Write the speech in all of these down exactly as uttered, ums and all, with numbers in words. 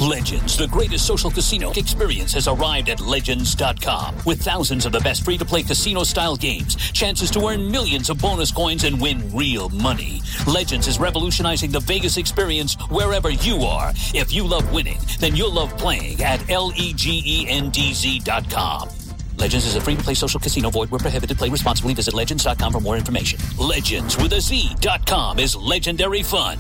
Legends, the greatest social casino experience, has arrived at Legends dot com. With thousands of the best free-to-play casino-style games, chances to earn millions of bonus coins and win real money. Legends is revolutionizing the Vegas experience wherever you are. If you love winning, then you'll love playing at L-E-G-E-N-D-Z dot com. Legends is a free-to-play social casino. Void where prohibited. Play responsibly. Visit Legends dot com for more information. Legends with a Z dot com is legendary fun.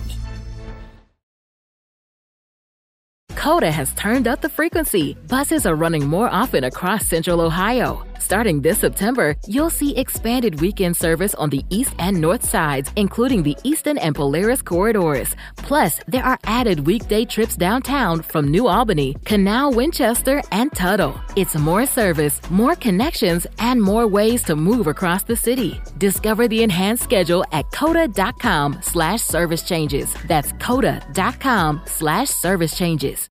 Coda has turned up the frequency. Buses are running more often across Central Ohio. Starting this September, you'll see expanded weekend service on the east and north sides, including the Eastern and Polaris corridors. Plus, there are added weekday trips downtown from New Albany, Canal, Winchester, and Tuttle. It's more service, more connections, and more ways to move across the city. Discover the enhanced schedule at coda.com slash service changes. That's coda.com slash service changes.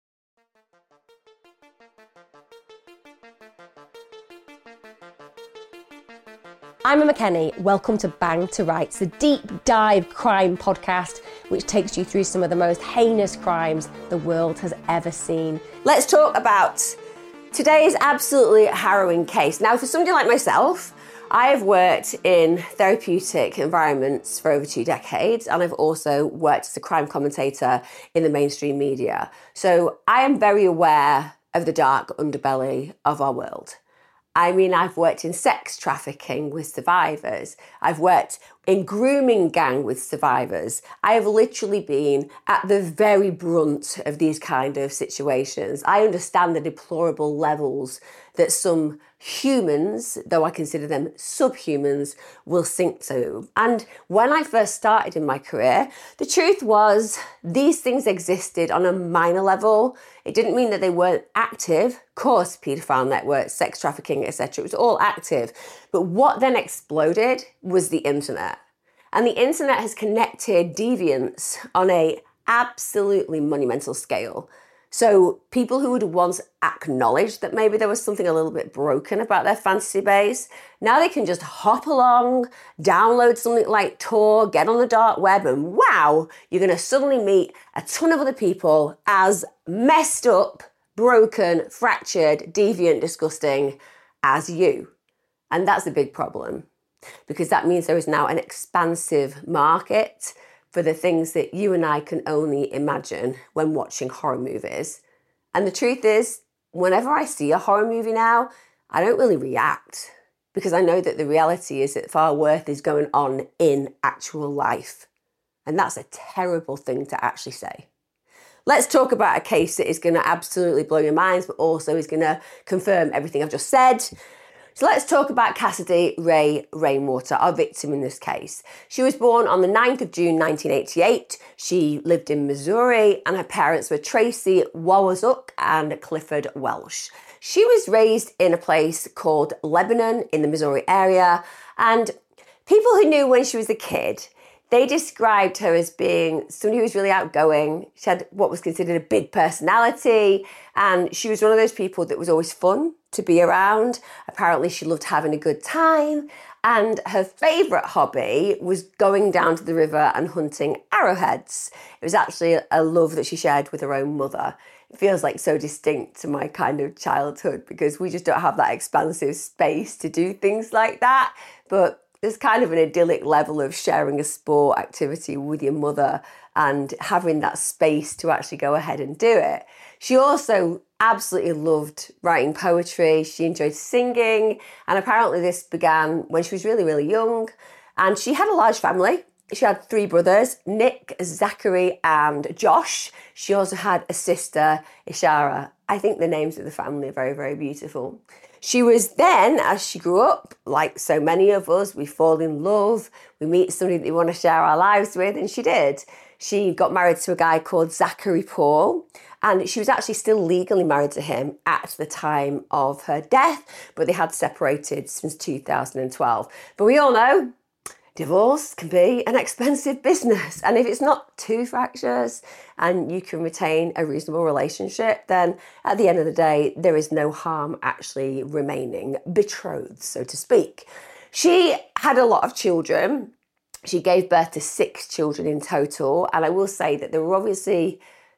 I'm Emma Kenny. Welcome to Bang to Rights, the deep dive crime podcast which takes you through some of the most heinous crimes the world has ever seen. Let's talk about today's absolutely harrowing case. Now, for somebody like myself, I've worked in therapeutic environments for over two decades, and I've also worked as a crime commentator in the mainstream media. So I am very aware of the dark underbelly of our world. I mean, I've worked in sex trafficking with survivors. I've worked in grooming gang with survivors. I have literally been at the very brunt of these kind of situations. I understand the deplorable levels that some humans, though I consider them subhumans, will sink to. And when I first started in my career, the truth was these things existed on a minor level. It didn't mean that they weren't active. Of course, paedophile networks, sex trafficking, et cetera, it was all active. But what then exploded was the internet. And the internet has connected deviants on a absolutely monumental scale. So people who would once acknowledge that maybe there was something a little bit broken about their fantasy base, now they can just hop along, download something like Tor, get on the dark web, and wow, you're going to suddenly meet a ton of other people as messed up, broken, fractured, deviant, disgusting as you. And that's a big problem, because that means there is now an expansive market for the things that you and I can only imagine when watching horror movies. And the truth is, whenever I see a horror movie now, I don't really react, because I know that the reality is that far worse is going on in actual life. And that's a terrible thing to actually say. Let's talk about a case that is going to absolutely blow your minds, but also is going to confirm everything I've just said. So let's talk about Cassidy Ray Rainwater, our victim in this case. She was born on the ninth of June nineteen eighty-eight. She lived in Missouri, and her parents were Tracy Wawasuk and Clifford Welsh. She was raised in a place called Lebanon in the Missouri area, and people who knew when she was a kid, they described her as being somebody who was really outgoing. She had what was considered a big personality, and she was one of those people that was always fun to be around. Apparently she loved having a good time, and her favourite hobby was going down to the river and hunting arrowheads. It was actually a love that she shared with her own mother. It feels like so distinct to my kind of childhood, because we just don't have that expansive space to do things like that. But there's kind of an idyllic level of sharing a sport activity with your mother and having that space to actually go ahead and do it. She also absolutely loved writing poetry. She enjoyed singing. And apparently this began when she was really, really young. And she had a large family. She had three brothers, Nick, Zachary, and Josh. She also had a sister, Ishara. I think the names of the family are very, very beautiful. She was then, as she grew up, like so many of us, we fall in love, we meet somebody that we want to share our lives with, and she did. She got married to a guy called Zachary Paul, and she was actually still legally married to him at the time of her death, but they had separated since two thousand twelve. But we all know divorce can be an expensive business, and if it's not two fractures and you can retain a reasonable relationship, then at the end of the day, there is no harm actually remaining betrothed, so to speak. She had a lot of children. She gave birth to six children in total, and I will say that there were obviously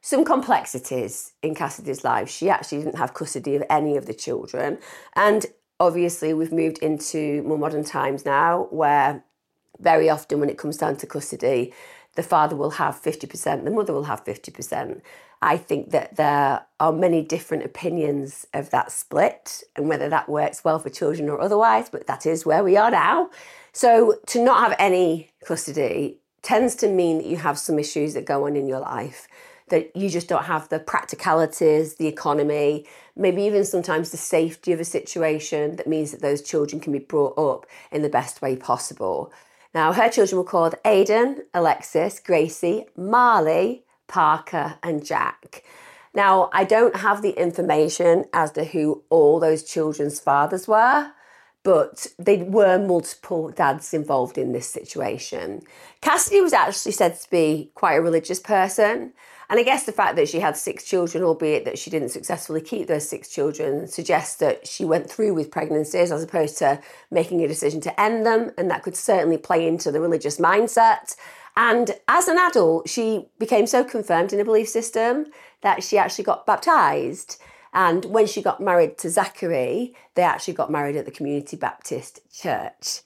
some complexities in Cassidy's life. She actually didn't have custody of any of the children. And obviously we've moved into more modern times now where very often when it comes down to custody, the father will have fifty percent, the mother will have fifty percent. I think that there are many different opinions of that split and whether that works well for children or otherwise, but that is where we are now. So to not have any custody tends to mean that you have some issues that go on in your life, that you just don't have the practicalities, the economy, maybe even sometimes the safety of a situation that means that those children can be brought up in the best way possible. Now, her children were called Aidan, Alexis, Gracie, Marley, Parker and Jack. Now, I don't have the information as to who all those children's fathers were, but there were multiple dads involved in this situation. Cassidy was actually said to be quite a religious person. And I guess the fact that she had six children, albeit that she didn't successfully keep those six children, suggests that she went through with pregnancies as opposed to making a decision to end them. And that could certainly play into the religious mindset. And as an adult, she became so confirmed in a belief system that she actually got baptised. And when she got married to Zachary, they actually got married at the Community Baptist Church.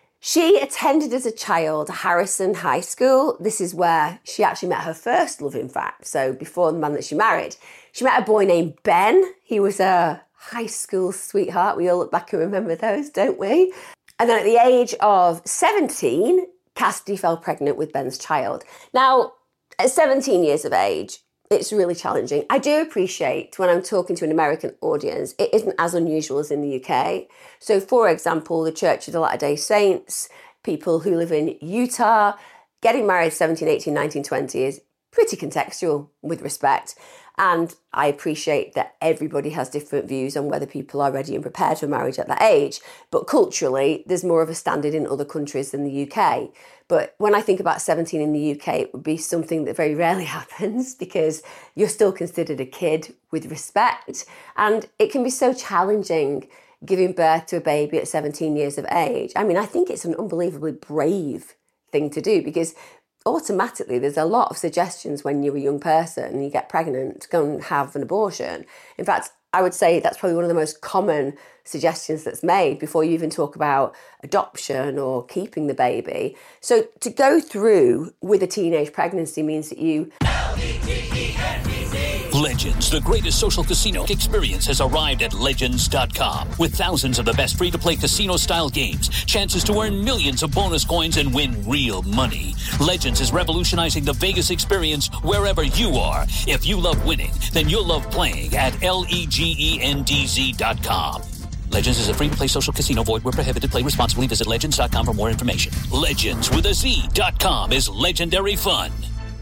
She attended as a child Harrison High School. This is where she actually met her first love, in fact. So before the man that she married, she met a boy named Ben. He was a high school sweetheart. We all look back and remember those, don't we? And then at the age of seventeen, Cassidy fell pregnant with Ben's child. Now, at seventeen years of age, it's really challenging. I do appreciate when I'm talking to an American audience, it isn't as unusual as in the U K. So, for example, the Church of the Latter-day Saints, people who live in Utah, getting married at seventeen, eighteen, nineteen, twenty is pretty contextual with respect. And I appreciate that everybody has different views on whether people are ready and prepared for marriage at that age. But culturally, there's more of a standard in other countries than the U K. But when I think about seventeen in the U K, it would be something that very rarely happens because you're still considered a kid with respect. And it can be so challenging giving birth to a baby at seventeen years of age. I mean, I think it's an unbelievably brave thing to do because automatically there's a lot of suggestions when you're a young person and you get pregnant to go and have an abortion. In fact, I would say that's probably one of the most common suggestions that's made before you even talk about adoption or keeping the baby. So to go through with a teenage pregnancy means that you... Legends, the greatest social casino experience, has arrived at Legends dot com. With thousands of the best free-to-play casino-style games, chances to earn millions of bonus coins and win real money. Legends is revolutionizing the Vegas experience wherever you are. If you love winning, then you'll love playing at L E G E N D Z dot com. Legends is a free-to-play social casino. Void where prohibited. Play responsibly. Visit Legends dot com for more information. Legends with a Z dot com is legendary fun.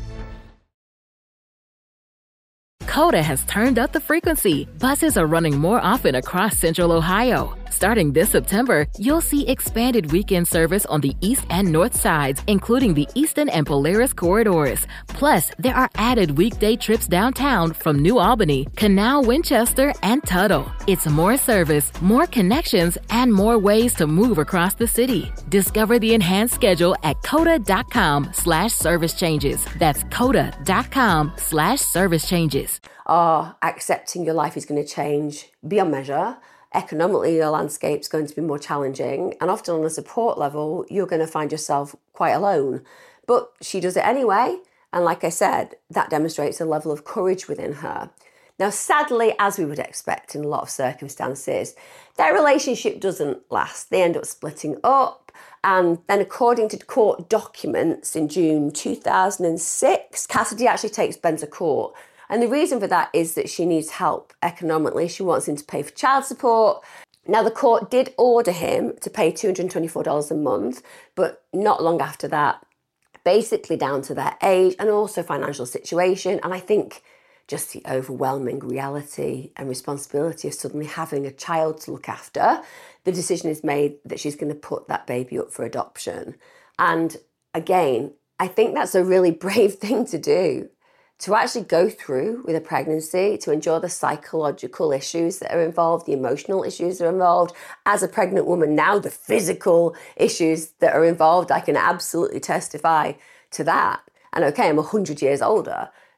Coda has turned up the frequency. Buses are running more often across Central Ohio. Starting this September, you'll see expanded weekend service on the east and north sides, including the Eastern and Polaris corridors. Plus, there are added weekday trips downtown from New Albany, Canal, Winchester, and Tuttle. It's more service, more connections, and more ways to move across the city. Discover the enhanced schedule at coda.com slash service changes. That's coda.com slash service changes. Are accepting your life is going to change beyond measure. Economically, your landscape's going to be more challenging, and often on a support level, you're going to find yourself quite alone. But she does it anyway, and like I said, that demonstrates a level of courage within her. Now, sadly, as we would expect in a lot of circumstances, their relationship doesn't last. They end up splitting up, and then according to court documents in June two thousand six, Cassidy actually takes Ben to court. And the reason for that is that she needs help economically. She wants him to pay for child support. Now, the court did order him to pay two hundred twenty-four dollars a month, but not long after that, basically down to their age and also financial situation. And I think just the overwhelming reality and responsibility of suddenly having a child to look after, the decision is made that she's going to put that baby up for adoption. And again, I think that's a really brave thing to do. To actually go through with a pregnancy, to endure the psychological issues that are involved, the emotional issues that are involved. As a pregnant woman now, the physical issues that are involved, I can absolutely testify to that. And okay, I'm one hundred years older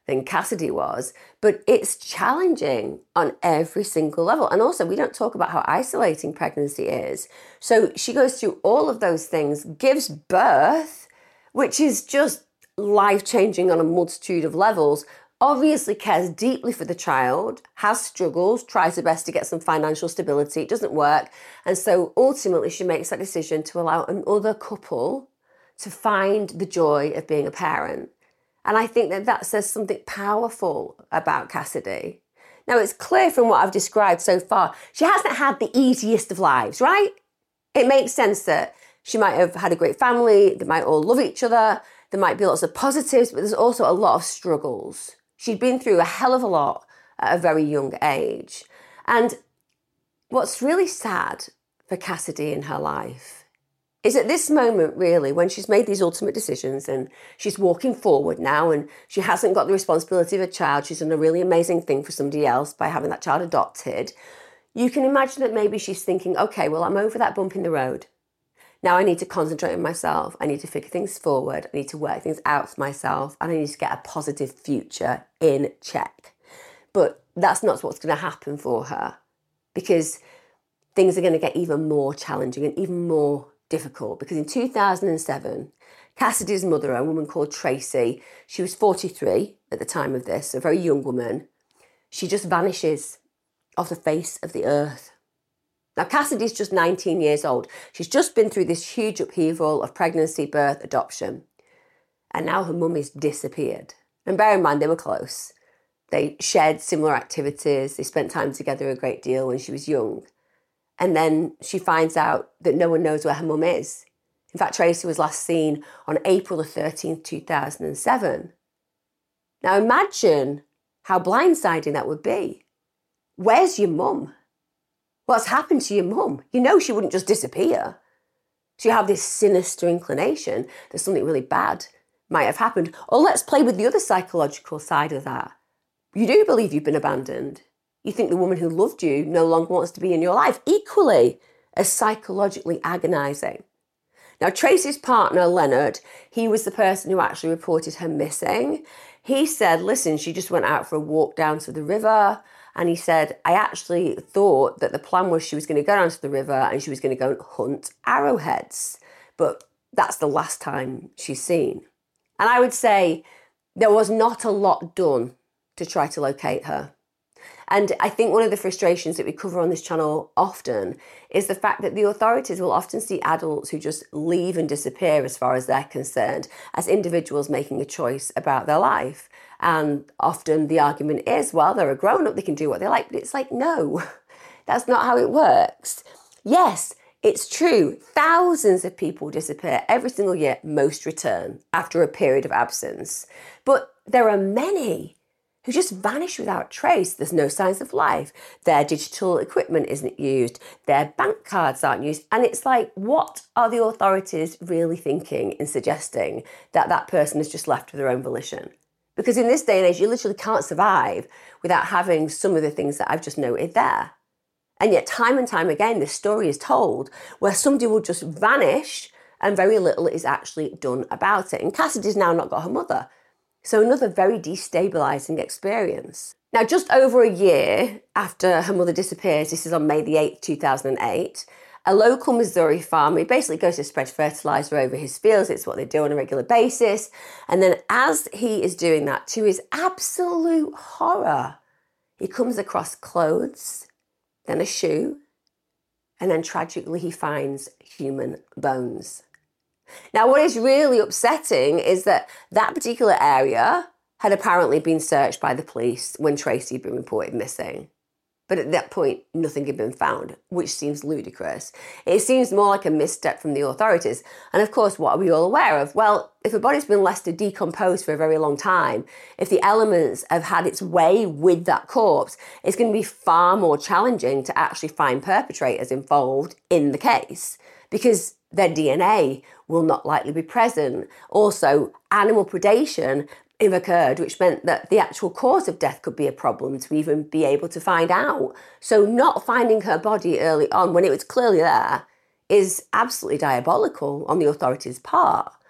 than Cassidy was, but it's challenging on every single level. And also, we don't talk about how isolating pregnancy is. So she goes through all of those things, gives birth, which is just life-changing on a multitude of levels, obviously cares deeply for the child, has struggles, tries her best to get some financial stability, it doesn't work. And so ultimately she makes that decision to allow another couple to find the joy of being a parent. And I think that that says something powerful about Cassidy. Now, it's clear from what I've described so far, she hasn't had the easiest of lives, right? It makes sense that she might have had a great family, they might all love each other, there might be lots of positives, but there's also a lot of struggles. She'd been through a hell of a lot at a very young age. And what's really sad for Cassidy in her life is at this moment, really, when she's made these ultimate decisions and she's walking forward now and she hasn't got the responsibility of a child, she's done a really amazing thing for somebody else by having that child adopted, you can imagine that maybe she's thinking, okay, well, I'm over that bump in the road. Now I need to concentrate on myself. I need to figure things forward. I need to work things out for myself. And I need to get a positive future in check. But that's not what's going to happen for her, because things are going to get even more challenging and even more difficult. Because in two thousand seven, Cassidy's mother, a woman called Tracy, she was forty-three at the time of this, a very young woman, she just vanishes off the face of the earth. Now, Cassidy's just nineteen years old. She's just been through this huge upheaval of pregnancy, birth, adoption. And now her mum is disappeared. And bear in mind, they were close. They shared similar activities. They spent time together a great deal when she was young. And then she finds out that no one knows where her mum is. In fact, Tracy was last seen on April the thirteenth, two thousand seven. Now imagine how blindsiding that would be. Where's your mum? What's happened to your mum? You know she wouldn't just disappear. So you have this sinister inclination that something really bad might have happened. Or let's play with the other psychological side of that. You do believe you've been abandoned. You think the woman who loved you no longer wants to be in your life. Equally as psychologically agonising. Now, Tracy's partner, Leonard, he was the person who actually reported her missing. He said, listen, she just went out for a walk down to the river. And he said, I actually thought that the plan was she was going to go down to the river and she was going to go and hunt arrowheads. But that's the last time she's seen. And I would say there was not a lot done to try to locate her. And I think one of the frustrations that we cover on this channel often is the fact that the authorities will often see adults who just leave and disappear as far as they're concerned as individuals making a choice about their life. And often the argument is, well, they're a grown-up, they can do what they like. But it's like, no, that's not how it works. Yes, it's true. Thousands of people disappear every single year. Most return after a period of absence. But there are many who just vanish without trace. There's no signs of life. Their digital equipment isn't used. Their bank cards aren't used. And it's like, what are the authorities really thinking in suggesting that that person is just left of their own volition? Because in this day and age, you literally can't survive without having some of the things that I've just noted there. And yet time and time again, this story is told where somebody will just vanish and very little is actually done about it. And Cassidy's now not got her mother. So another very destabilising experience. Now, just over a year after her mother disappears, this is on May the eighth, two thousand eight, a local Missouri farmer, he basically goes to spread fertiliser over his fields. It's what they do on a regular basis. And then as he is doing that, to his absolute horror, he comes across clothes, then a shoe, and then tragically he finds human bones. Now, what is really upsetting is that that particular area had apparently been searched by the police when Tracy had been reported missing. But at that point, nothing had been found, which seems ludicrous. It seems more like a misstep from the authorities. And of course, what are we all aware of? Well, if a body's been left to decompose for a very long time, if the elements have had its way with that corpse, it's going to be far more challenging to actually find perpetrators involved in the case, because their D N A will not likely be present. Also, animal predation have occurred, which meant that the actual cause of death could be a problem to even be able to find out. So not finding her body early on when it was clearly there is absolutely diabolical on the authorities' part.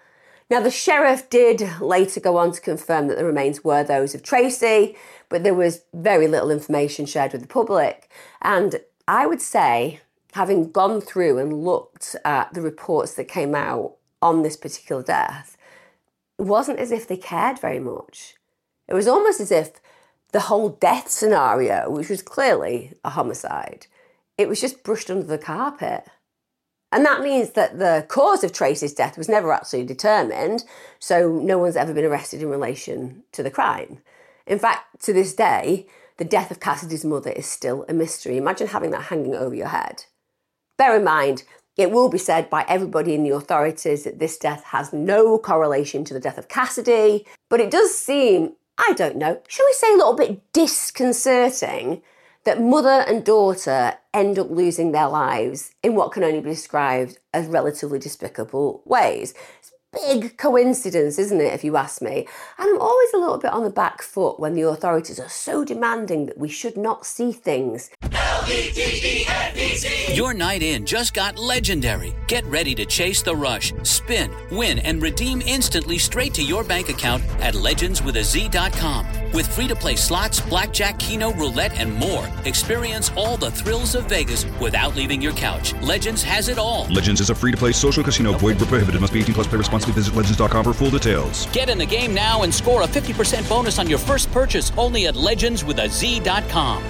Now, the sheriff did later go on to confirm that the remains were those of Tracy, but there was very little information shared with the public. And I would say, having gone through and looked at the reports that came out on this particular death, it wasn't as if they cared very much. It was almost as if the whole death scenario, which was clearly a homicide, it was just brushed under the carpet. And that means that the cause of Tracy's death was never actually determined, so no one's ever been arrested in relation to the crime. In fact, to this day, the death of Cassidy's mother is still a mystery. Imagine having that hanging over your head. Bear in mind, it will be said by everybody in the authorities that this death has no correlation to the death of Cassidy, but it does seem, I don't know, shall we say a little bit disconcerting that mother and daughter end up losing their lives in what can only be described as relatively despicable ways. It's a big coincidence, isn't it, if you ask me? And I'm always a little bit on the back foot when the authorities are so demanding that we should not see things. L E G E N D Z. Your night in just got legendary. Get ready to chase the rush, spin, win, and redeem instantly straight to your bank account at legends with a z dot com. With free-to-play slots, blackjack, keno, roulette, and more, experience all the thrills of Vegas without leaving your couch. Legends has it all. Legends is a free-to-play social casino. Void where prohibited. Must be eighteen plus. Play responsibly. Visit legends dot com for full details. Get in the game now and score a fifty percent bonus on your first purchase only at legends with a z dot com.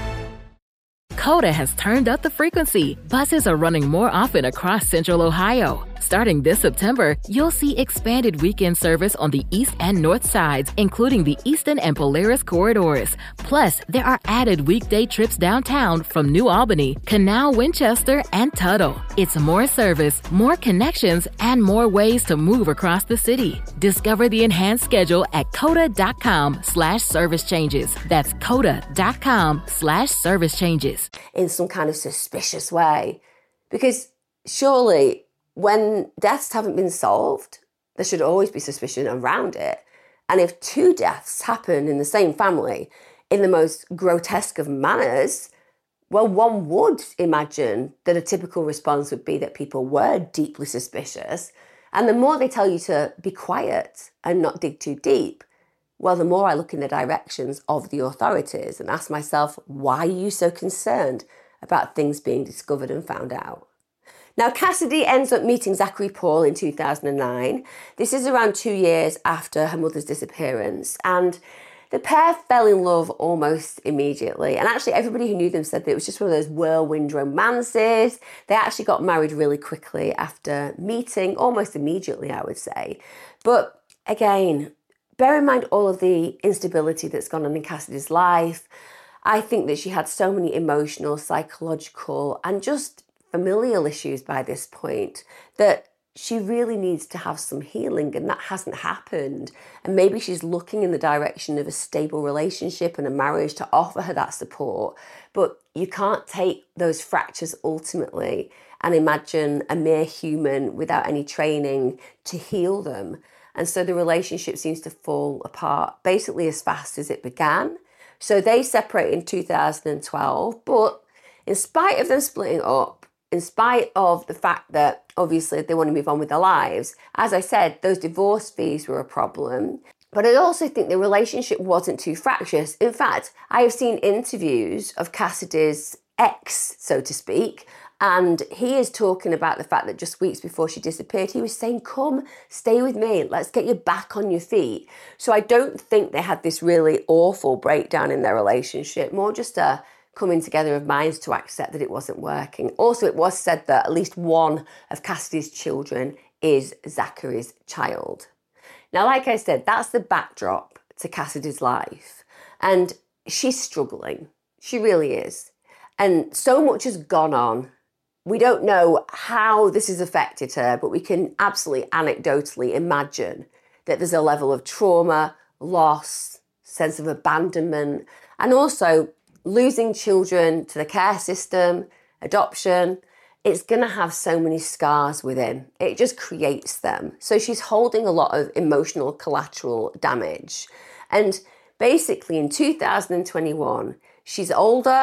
Coda has turned up the frequency. Buses are running more often across Central Ohio. Starting this September, you'll see expanded weekend service on the east and north sides, including the Eastern and Polaris corridors. Plus, there are added weekday trips downtown from New Albany, Canal, Winchester, and Tuttle. It's more service, more connections, and more ways to move across the city. Discover the enhanced schedule at coda.com slash service changes. That's coda.com slash service changes. In some kind of suspicious way. Because surely, when deaths haven't been solved, there should always be suspicion around it. And if two deaths happen in the same family in the most grotesque of manners, well, one would imagine that a typical response would be that people were deeply suspicious. And the more they tell you to be quiet and not dig too deep, well, the more I look in the directions of the authorities and ask myself, why are you so concerned about things being discovered and found out? Now, Cassidy ends up meeting Zachary Paul in two thousand nine. This is around two years after her mother's disappearance, and the pair fell in love almost immediately. And actually, everybody who knew them said that it was just one of those whirlwind romances. They actually got married really quickly after meeting, almost immediately, I would say. But again, bear in mind all of the instability that's gone on in Cassidy's life. I think that she had so many emotional, psychological, and just familial issues by this point that she really needs to have some healing, and that hasn't happened. And maybe she's looking in the direction of a stable relationship and a marriage to offer her that support. But you can't take those fractures ultimately and imagine a mere human without any training to heal them. And so the relationship seems to fall apart basically as fast as it began. So they separate in two thousand twelve, but in spite of them splitting up, in spite of the fact that obviously they want to move on with their lives, as I said, those divorce fees were a problem. But I also think the relationship wasn't too fractious. In fact, I have seen interviews of Cassidy's ex, so to speak, and he is talking about the fact that just weeks before she disappeared, he was saying, come, stay with me, let's get you back on your feet. So I don't think they had this really awful breakdown in their relationship, more just a coming together of minds to accept that it wasn't working. Also, it was said that at least one of Cassidy's children is Zachary's child. Now, like I said, that's the backdrop to Cassidy's life. And she's struggling. She really is. And so much has gone on. We don't know how this has affected her, but we can absolutely anecdotally imagine that there's a level of trauma, loss, sense of abandonment, and also losing children to the care system, adoption. It's going to have so many scars within. It just creates them. So she's holding a lot of emotional collateral damage. And basically in two thousand twenty-one, she's older,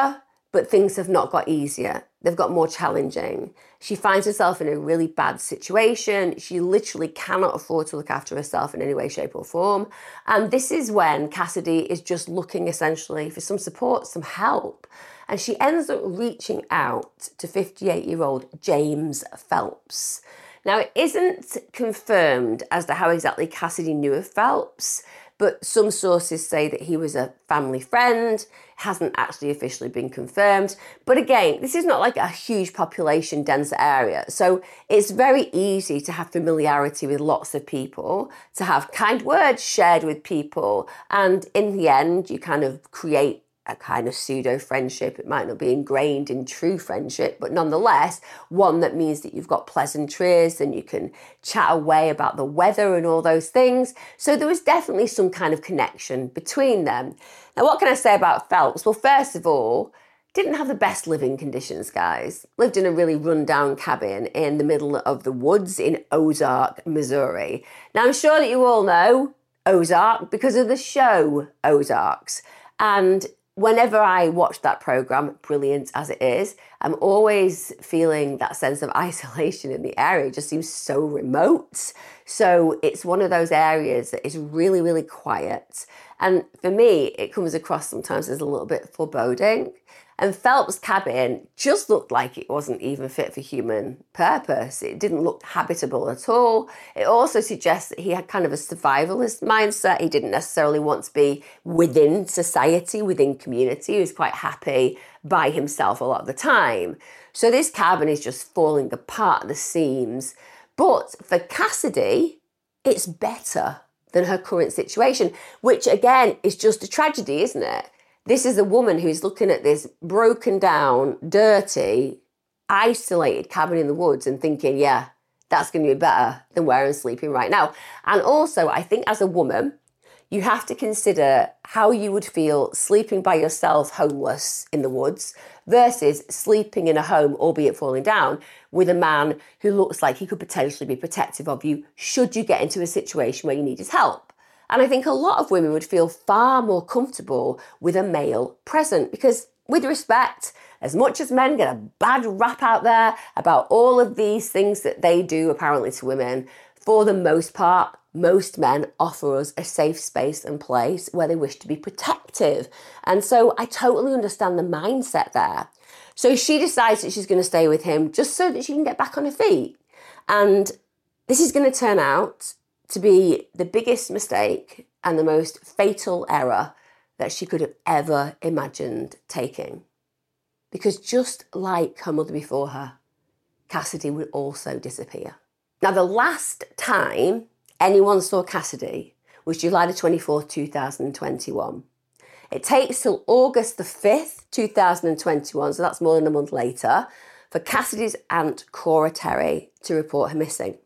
but things have not got easier. They've got more challenging. She finds herself in a really bad situation. She literally cannot afford to look after herself in any way, shape or form. And this is when Cassidy is just looking essentially for some support, some help. And she ends up reaching out to fifty-eight-year-old James Phelps. Now, it isn't confirmed as to how exactly Cassidy knew of Phelps, but some sources say that he was a family friend. It hasn't actually officially been confirmed. But again, this is not like a huge population dense area. So it's very easy to have familiarity with lots of people, to have kind words shared with people. And in the end, you kind of create a kind of pseudo friendship. It might not be ingrained in true friendship, but nonetheless, one that means that you've got pleasantries and you can chat away about the weather and all those things. So there was definitely some kind of connection between them. Now, what can I say about Phelps? Well, first of all, didn't have the best living conditions, guys. Lived in a really rundown cabin in the middle of the woods in Ozark, Missouri. Now, I'm sure that you all know Ozark because of the show Ozarks. And whenever I watch that programme, brilliant as it is, I'm always feeling that sense of isolation in the area. It just seems so remote. So it's one of those areas that is really, really quiet. And for me, it comes across sometimes as a little bit foreboding. And Phelps' cabin just looked like it wasn't even fit for human purpose. It didn't look habitable at all. It also suggests that he had kind of a survivalist mindset. He didn't necessarily want to be within society, within community. He was quite happy by himself a lot of the time. So this cabin is just falling apart at the seams. But for Cassidy, it's better than her current situation, which again is just a tragedy, isn't it? This is a woman who's looking at this broken down, dirty, isolated cabin in the woods and thinking, yeah, that's going to be better than where I'm sleeping right now. And also, I think as a woman, you have to consider how you would feel sleeping by yourself, homeless in the woods, versus sleeping in a home, albeit falling down, with a man who looks like he could potentially be protective of you should you get into a situation where you need his help. And I think a lot of women would feel far more comfortable with a male present because, with respect, as much as men get a bad rap out there about all of these things that they do apparently to women, for the most part, most men offer us a safe space and place where they wish to be protective. And so I totally understand the mindset there. So she decides that she's going to stay with him just so that she can get back on her feet. And this is going to turn out to be the biggest mistake and the most fatal error that she could have ever imagined taking. Because just like her mother before her, Cassidy would also disappear. Now, the last time anyone saw Cassidy was July the twenty-fourth, two thousand twenty-one. It takes till August the fifth, two thousand twenty-one, so that's more than a month later, for Cassidy's aunt, Cora Terry, to report her missing.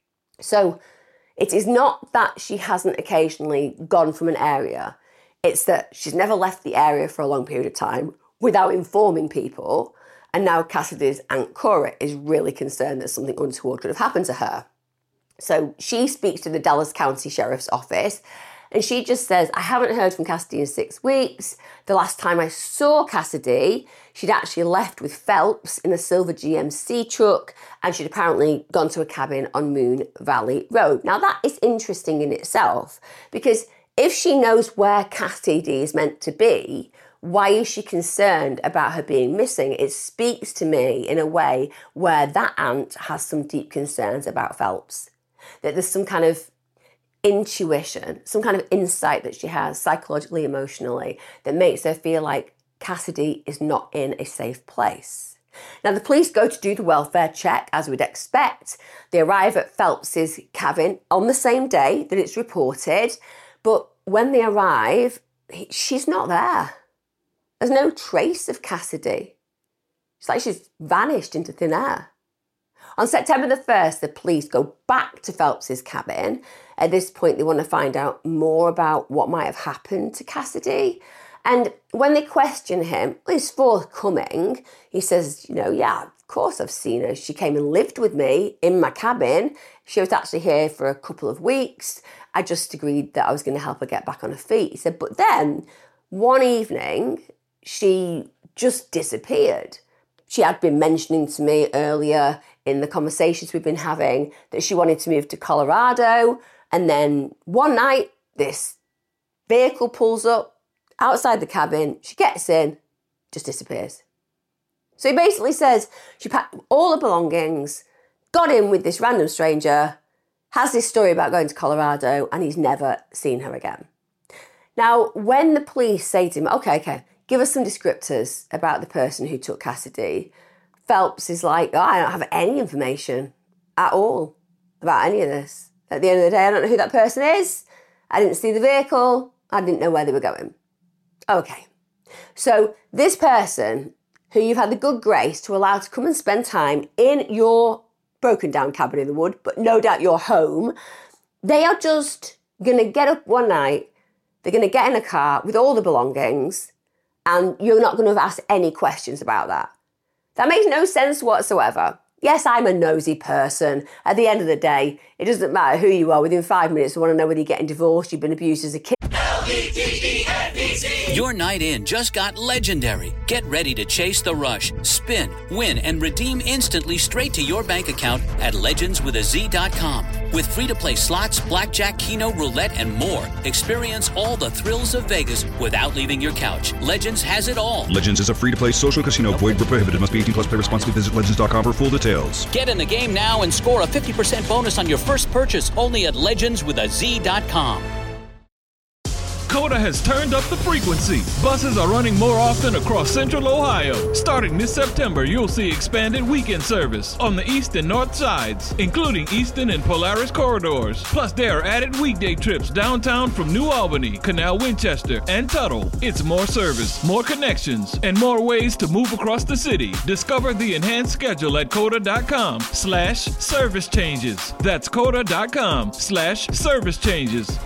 So it is not that she hasn't occasionally gone from an area. It's that she's never left the area for a long period of time without informing people. And now Cassidy's aunt Cora is really concerned that something untoward could have happened to her. So she speaks to the Dallas County Sheriff's Office and she just says, I haven't heard from Cassidy in six weeks. The last time I saw Cassidy, she'd actually left with Phelps in a silver G M C truck and she'd apparently gone to a cabin on Moon Valley Road. Now that is interesting in itself because if she knows where Cassidy is meant to be, why is she concerned about her being missing? It speaks to me in a way where that aunt has some deep concerns about Phelps. That there's some kind of intuition, some kind of insight that she has psychologically, emotionally, that makes her feel like Cassidy is not in a safe place. Now, the police go to do the welfare check, as we'd expect. They arrive at Phelps's cabin on the same day that it's reported, but when they arrive, she's not there. There's no trace of Cassidy. It's like she's vanished into thin air. On September the first, the police go back to Phelps's cabin. At this point, they want to find out more about what might have happened to Cassidy. And when they question him, he's forthcoming. He says, you know, yeah, of course I've seen her. She came and lived with me in my cabin. She was actually here for a couple of weeks. I just agreed that I was going to help her get back on her feet. He said, but then one evening, she just disappeared. She had been mentioning to me earlier in the conversations we've been having that she wanted to move to Colorado. And then one night, this vehicle pulls up outside the cabin. She gets in, just disappears. So he basically says she packed all her belongings, got in with this random stranger, has this story about going to Colorado, and he's never seen her again. Now, when the police say to him, okay, okay, give us some descriptors about the person who took Cassidy, Phelps is like, oh, I don't have any information at all about any of this. At the end of the day, I don't know who that person is. I didn't see the vehicle. I didn't know where they were going. Okay. So this person who you've had the good grace to allow to come and spend time in your broken down cabin in the wood, but no doubt your home, they are just going to get up one night, they're going to get in a car with all the belongings, and you're not going to have asked any questions about that. That makes no sense whatsoever. Yes, I'm a nosy person. At the end of the day, it doesn't matter who you are. Within five minutes, I want to know whether you're getting divorced, you've been abused as a kid. Your night in just got legendary. Get ready to chase the rush, spin, win, and redeem instantly straight to your bank account at legends with a z dot com. With free-to-play slots, blackjack, keno, roulette, and more, experience all the thrills of Vegas without leaving your couch. Legends has it all. Legends is a free-to-play social casino. Void where prohibited. Must be eighteen plus. Play responsibly. Visit legends dot com for full details. Get in the game now and score a fifty percent bonus on your first purchase only at legends with a z dot com. COTA has turned up the frequency. Buses are running more often across Central Ohio. Starting this September, you'll see expanded weekend service on the east and north sides, including Eastern and Polaris corridors. Plus, there are added weekday trips downtown from New Albany, Canal Winchester, and Tuttle. It's more service, more connections, and more ways to move across the city. Discover the enhanced schedule at COTA.com slash service changes. That's COTA.com slash service changes.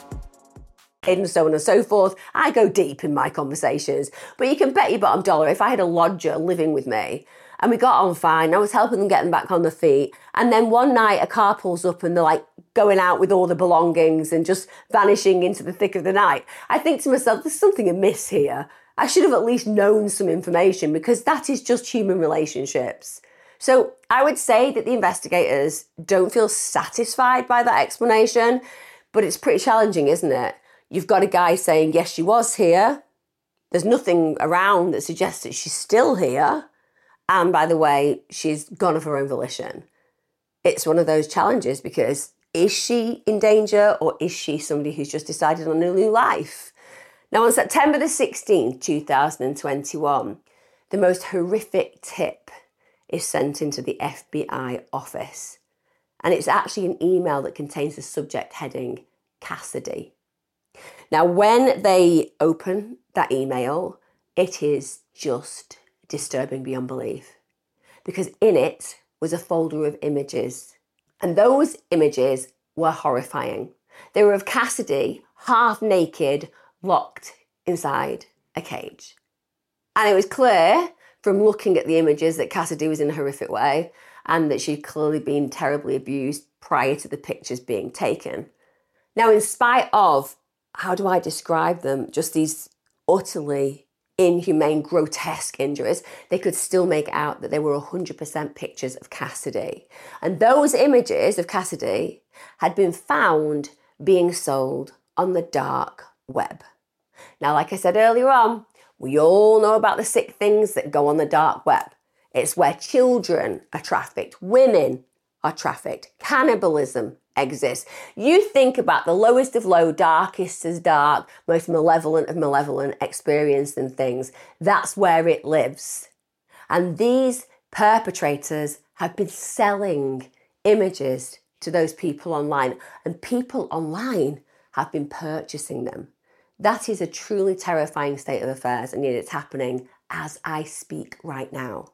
And so on and so forth. I go deep in my conversations, but you can bet your bottom dollar if I had a lodger living with me and we got on fine, I was helping them get them back on their feet, and then one night a car pulls up and they're like going out with all the belongings and just vanishing into the thick of the night, I think to myself, there's something amiss here. I should have at least known some information, because that is just human relationships. So I would say that the investigators don't feel satisfied by that explanation, but it's pretty challenging, isn't it? You've got a guy saying, yes, she was here. There's nothing around that suggests that she's still here. And by the way, she's gone of her own volition. It's one of those challenges, because is she in danger, or is she somebody who's just decided on a new life? Now, on September the sixteenth, two thousand twenty-one, the most horrific tip is sent into the F B I office. And it's actually an email that contains the subject heading, Cassidy. Now, when they open that email, it is just disturbing beyond belief, because in it was a folder of images, and those images were horrifying. They were of Cassidy, half naked, locked inside a cage. And it was clear from looking at the images that Cassidy was in a horrific way, and that she'd clearly been terribly abused prior to the pictures being taken. Now, in spite of, how do I describe them, just these utterly inhumane, grotesque injuries, they could still make out that they were one hundred percent pictures of Cassidy. And those images of Cassidy had been found being sold on the dark web. Now, like I said earlier on, we all know about the sick things that go on the dark web. It's where children are trafficked, women are trafficked, cannibalism exists. You think about the lowest of low, darkest as dark, most malevolent of malevolent experience and things. That's where it lives. And these perpetrators have been selling images to those people online, and people online have been purchasing them. That is a truly terrifying state of affairs, and yet it's happening as I speak right now.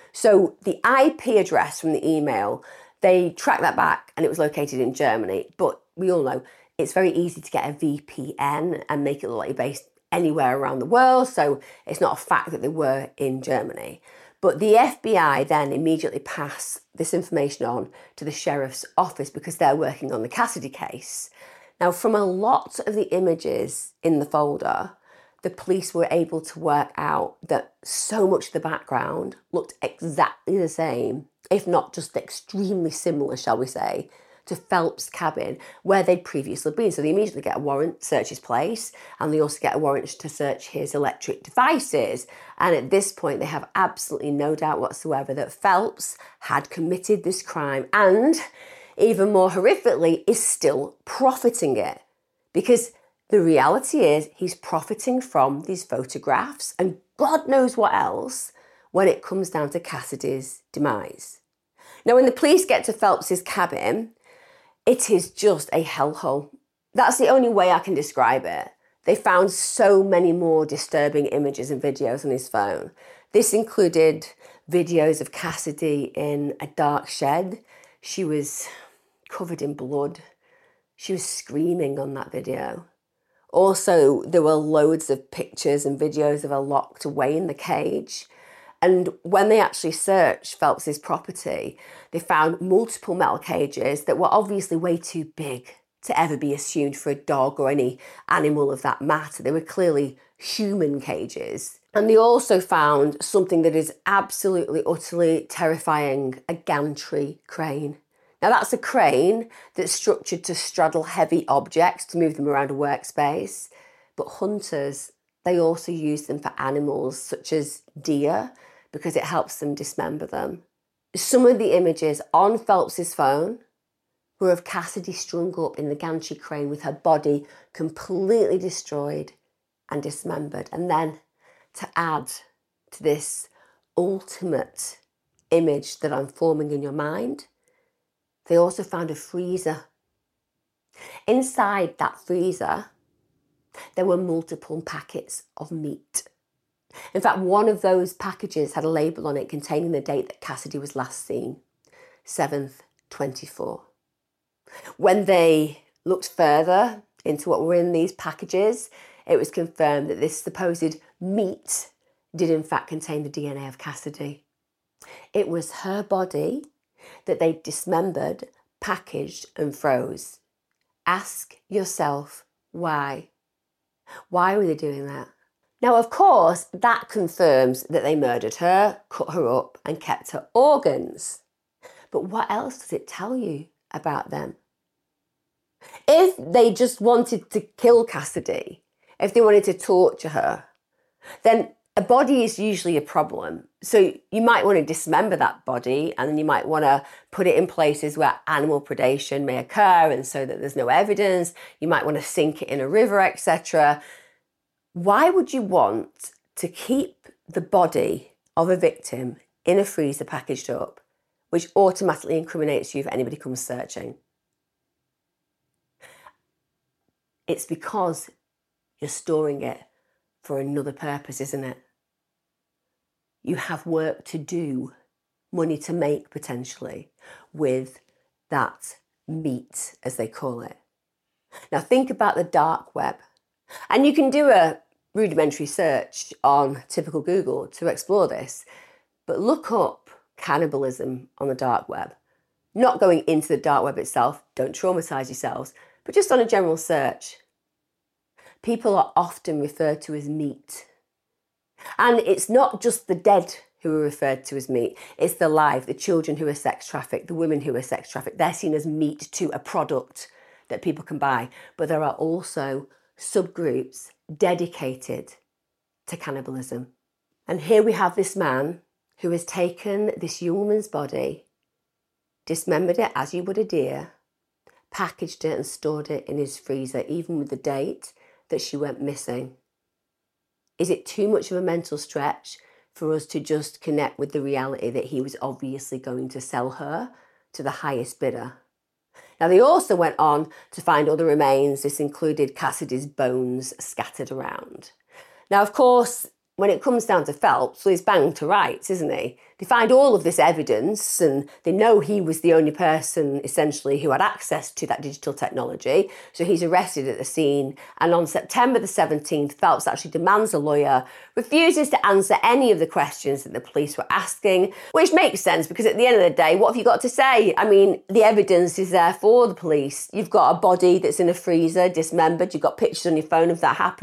So the I P address from the email, they tracked that back and it was located in Germany. But we all know it's very easy to get a V P N and make it look like you're based anywhere around the world. So it's not a fact that they were in Germany. But the F B I then immediately passed this information on to the sheriff's office, because they're working on the Cassidy case. Now, from a lot of the images in the folder, the police were able to work out that so much of the background looked exactly the same, if not just extremely similar, shall we say, to Phelps' cabin where they'd previously been. So they immediately get a warrant, search his place, and they also get a warrant to search his electric devices. And at this point, they have absolutely no doubt whatsoever that Phelps had committed this crime and, even more horrifically, is still profiting it. Because the reality is he's profiting from these photographs and God knows what else when it comes down to Cassidy's demise. Now, when the police get to Phelps's cabin, it is just a hellhole. That's the only way I can describe it. They found so many more disturbing images and videos on his phone. This included videos of Cassidy in a dark shed. She was covered in blood. She was screaming on that video. Also, there were loads of pictures and videos of her locked away in the cage. And when they actually searched Phelps's property, they found multiple metal cages that were obviously way too big to ever be assumed for a dog or any animal of that matter. They were clearly human cages. And they also found something that is absolutely, utterly terrifying, a gantry crane. Now, that's a crane that's structured to straddle heavy objects to move them around a workspace. But hunters, they also use them for animals such as deer because it helps them dismember them. Some of the images on Phelps's phone were of Cassidy strung up in the gantry crane with her body completely destroyed and dismembered. And then to add to this ultimate image that I'm forming in your mind, they also found a freezer. Inside that freezer, there were multiple packets of meat. In fact, one of those packages had a label on it containing the date that Cassidy was last seen, seventh twenty-four. When they looked further into what were in these packages, it was confirmed that this supposed meat did in fact contain the D N A of Cassidy. It was her body that they dismembered, packaged and froze. Ask yourself why. Why were they doing that? Now, of course, that confirms that they murdered her, cut her up and kept her organs. But what else does it tell you about them? If they just wanted to kill Cassidy, if they wanted to torture her, then a body is usually a problem. So you might want to dismember that body and then you might want to put it in places where animal predation may occur and so that there's no evidence. You might want to sink it in a river, et cetera. Why would you want to keep the body of a victim in a freezer packaged up, which automatically incriminates you if anybody comes searching? It's because you're storing it for another purpose, isn't it? You have work to do, money to make potentially, with that meat, as they call it. Now think about the dark web. And you can do a rudimentary search on typical Google to explore this, but look up cannibalism on the dark web. Not going into the dark web itself, don't traumatise yourselves, but just on a general search. People are often referred to as meat. And it's not just the dead who are referred to as meat, it's the live, the children who are sex trafficked, the women who are sex trafficked. They're seen as meat to a product that people can buy. But there are also subgroups dedicated to cannibalism. And here we have this man who has taken this young woman's body, dismembered it as you would a deer, packaged it and stored it in his freezer, even with the date that she went missing. Is it too much of a mental stretch for us to just connect with the reality that he was obviously going to sell her to the highest bidder? Now, they also went on to find other remains. This included Cassidy's bones scattered around. Now, of course, when it comes down to Phelps, well, he's banged to rights, isn't he? They find all of this evidence and they know he was the only person, essentially, who had access to that digital technology. So he's arrested at the scene. And on September the seventeenth, Phelps actually demands a lawyer, refuses to answer any of the questions that the police were asking, which makes sense because at the end of the day, what have you got to say? I mean, the evidence is there for the police. You've got a body that's in a freezer, dismembered. You've got pictures on your phone of that happening.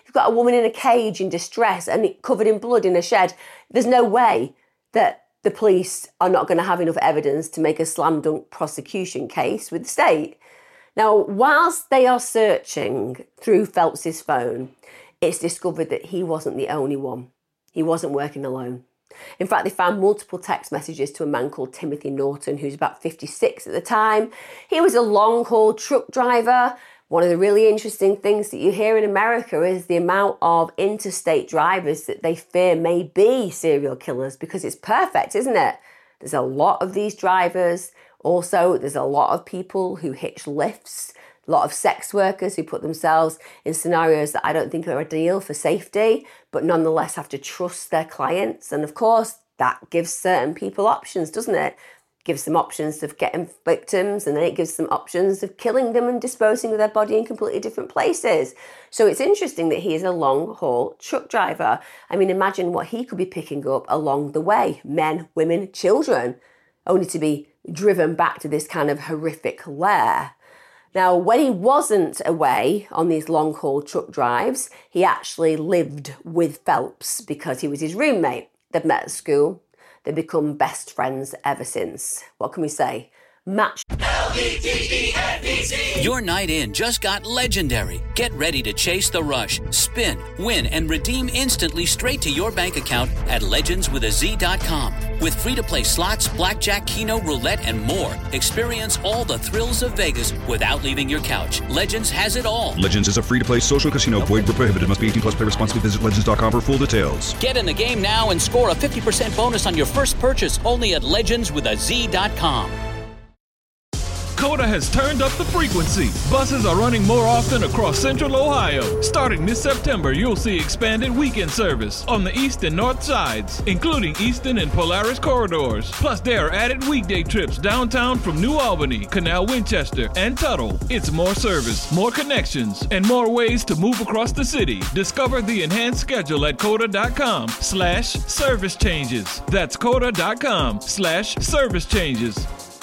You've got a woman in a cage in distress and covered in blood in a shed. There's no way that the police are not going to have enough evidence to make a slam dunk prosecution case with the state. Now, whilst they are searching through Phelps's phone, it's discovered that he wasn't the only one. He wasn't working alone. In fact, they found multiple text messages to a man called Timothy Norton, who's about fifty-six at the time. He was a long-haul truck driver. One of the really interesting things that you hear in America is the amount of interstate drivers that they fear may be serial killers, because it's perfect, isn't it? There's a lot of these drivers. Also, there's a lot of people who hitch lifts, a lot of sex workers who put themselves in scenarios that I don't think are ideal for safety, but nonetheless have to trust their clients. And of course, that gives certain people options, doesn't it? Gives them options of getting victims, and then it gives them options of killing them and disposing of their body in completely different places. So it's interesting that he is a long-haul truck driver. I mean, imagine what he could be picking up along the way. Men, women, children, only to be driven back to this kind of horrific lair. Now, when he wasn't away on these long-haul truck drives, he actually lived with Phelps because he was his roommate. They'd met at school. They've become best friends ever since. What can we say? Match. L E G E N D Z. Your night in just got legendary. Get ready to chase the rush, spin, win, and redeem instantly straight to your bank account at legends with a z dot com. With free-to-play slots, blackjack, keno, roulette, and more, experience all the thrills of Vegas without leaving your couch. Legends has it all. Legends is a free-to-play social casino. Void where prohibited. Must be eighteen plus. Play responsibly. Visit legends dot com for full details. Get in the game now and score a fifty percent bonus on your first purchase only at legends with a z dot com. Coda has turned up the frequency. Buses are running more often across Central Ohio. Starting this September, you'll see expanded weekend service on the east and north sides, including Easton and Polaris corridors. Plus, there are added weekday trips downtown from New Albany, Canal Winchester, and Tuttle. It's more service, more connections, and more ways to move across the city. Discover the enhanced schedule at coda.com slash service changes. That's coda.com slash service changes.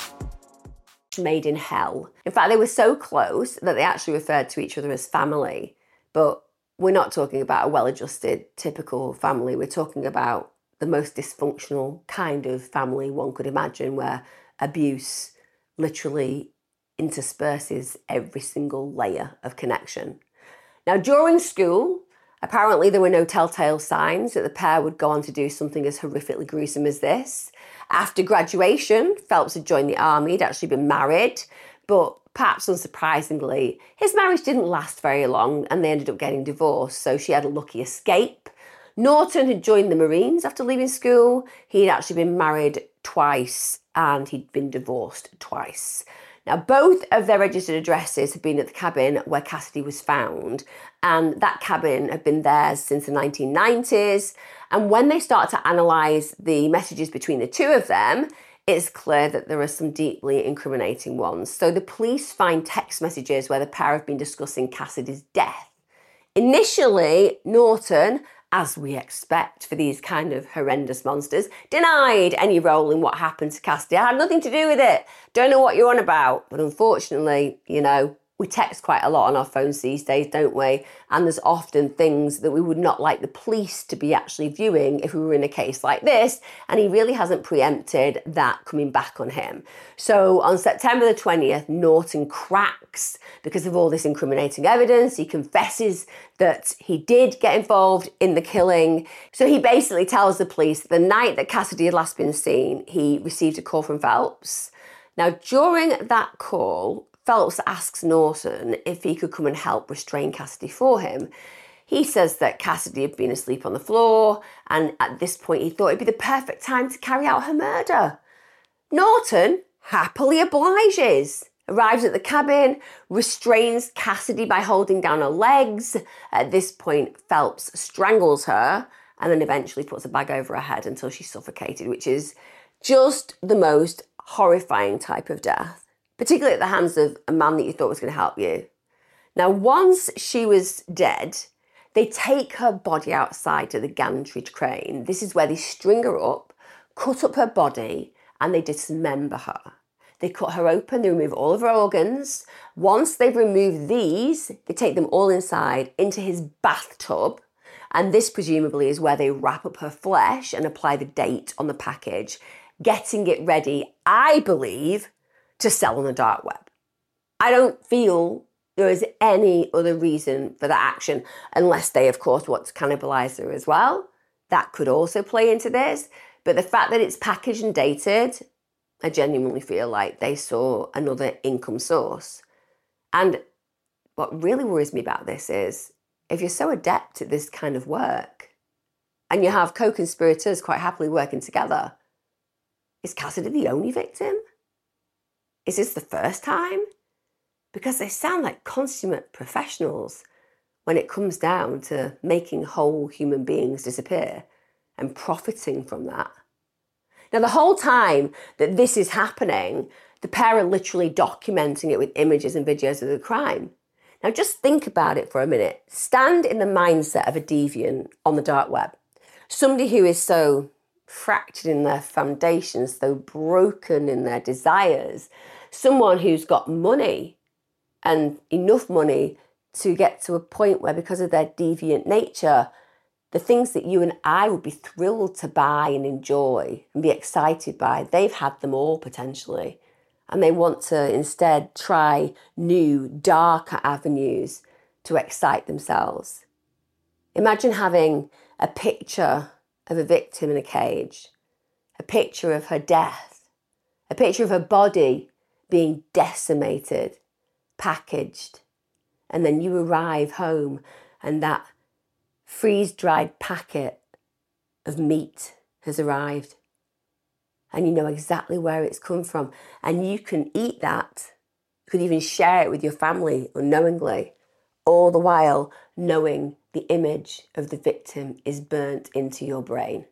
Made in hell. In fact, they were so close that they actually referred to each other as family. But we're not talking about a well-adjusted, typical family. We're talking about the most dysfunctional kind of family one could imagine, where abuse literally intersperses every single layer of connection. Now, during school, apparently there were no telltale signs that the pair would go on to do something as horrifically gruesome as this. After graduation, Phelps had joined the army. He'd actually been married, but perhaps unsurprisingly, his marriage didn't last very long and they ended up getting divorced, so she had a lucky escape. Norton had joined the Marines after leaving school. He'd actually been married twice and he'd been divorced twice. Now, both of their registered addresses had been at the cabin where Cassidy was found, and that cabin had been theirs since the nineteen nineties. And when they start to analyse the messages between the two of them, it's clear that there are some deeply incriminating ones. So the police find text messages where the pair have been discussing Cassidy's death. Initially, Norton, as we expect for these kind of horrendous monsters, denied any role in what happened to Cassidy. I had nothing to do with it. Don't know what you're on about. But unfortunately, you know, we text quite a lot on our phones these days, don't we? And there's often things that we would not like the police to be actually viewing if we were in a case like this. And he really hasn't preempted that coming back on him. So on September the twentieth, Norton cracks because of all this incriminating evidence. He confesses that he did get involved in the killing. So he basically tells the police that the night that Cassidy had last been seen, he received a call from Phelps. Now, during that call, Phelps asks Norton if he could come and help restrain Cassidy for him. He says that Cassidy had been asleep on the floor, and at this point he thought it'd be the perfect time to carry out her murder. Norton happily obliges, arrives at the cabin, restrains Cassidy by holding down her legs. At this point, Phelps strangles her and then eventually puts a bag over her head until she's suffocated, which is just the most horrifying type of death, particularly at the hands of a man that you thought was going to help you. Now, once she was dead, they take her body outside to the gantry crane. This is where they string her up, cut up her body, and they dismember her. They cut her open, they remove all of her organs. Once they've removed these, they take them all inside into his bathtub. And this presumably is where they wrap up her flesh and apply the date on the package, getting it ready, I believe, to sell on the dark web. I don't feel there is any other reason for that action, unless they, of course, want to cannibalise her as well. That could also play into this. But the fact that it's packaged and dated, I genuinely feel like they saw another income source. And what really worries me about this is, if you're so adept at this kind of work, and you have co-conspirators quite happily working together, is Cassidy the only victim? Is this the first time? Because they sound like consummate professionals when it comes down to making whole human beings disappear and profiting from that. Now, the whole time that this is happening, the pair are literally documenting it with images and videos of the crime. Now, just think about it for a minute. Stand in the mindset of a deviant on the dark web. Somebody who is so fractured in their foundations, so broken in their desires. Someone who's got money and enough money to get to a point where, because of their deviant nature, the things that you and I would be thrilled to buy and enjoy and be excited by, they've had them all potentially. And they want to instead try new, darker avenues to excite themselves. Imagine having a picture of a victim in a cage, a picture of her death, a picture of her body being decimated, packaged, and then you arrive home and that freeze-dried packet of meat has arrived. And you know exactly where it's come from. And you can eat that. You could even share it with your family unknowingly, all the while knowing the image of the victim is burnt into your brain.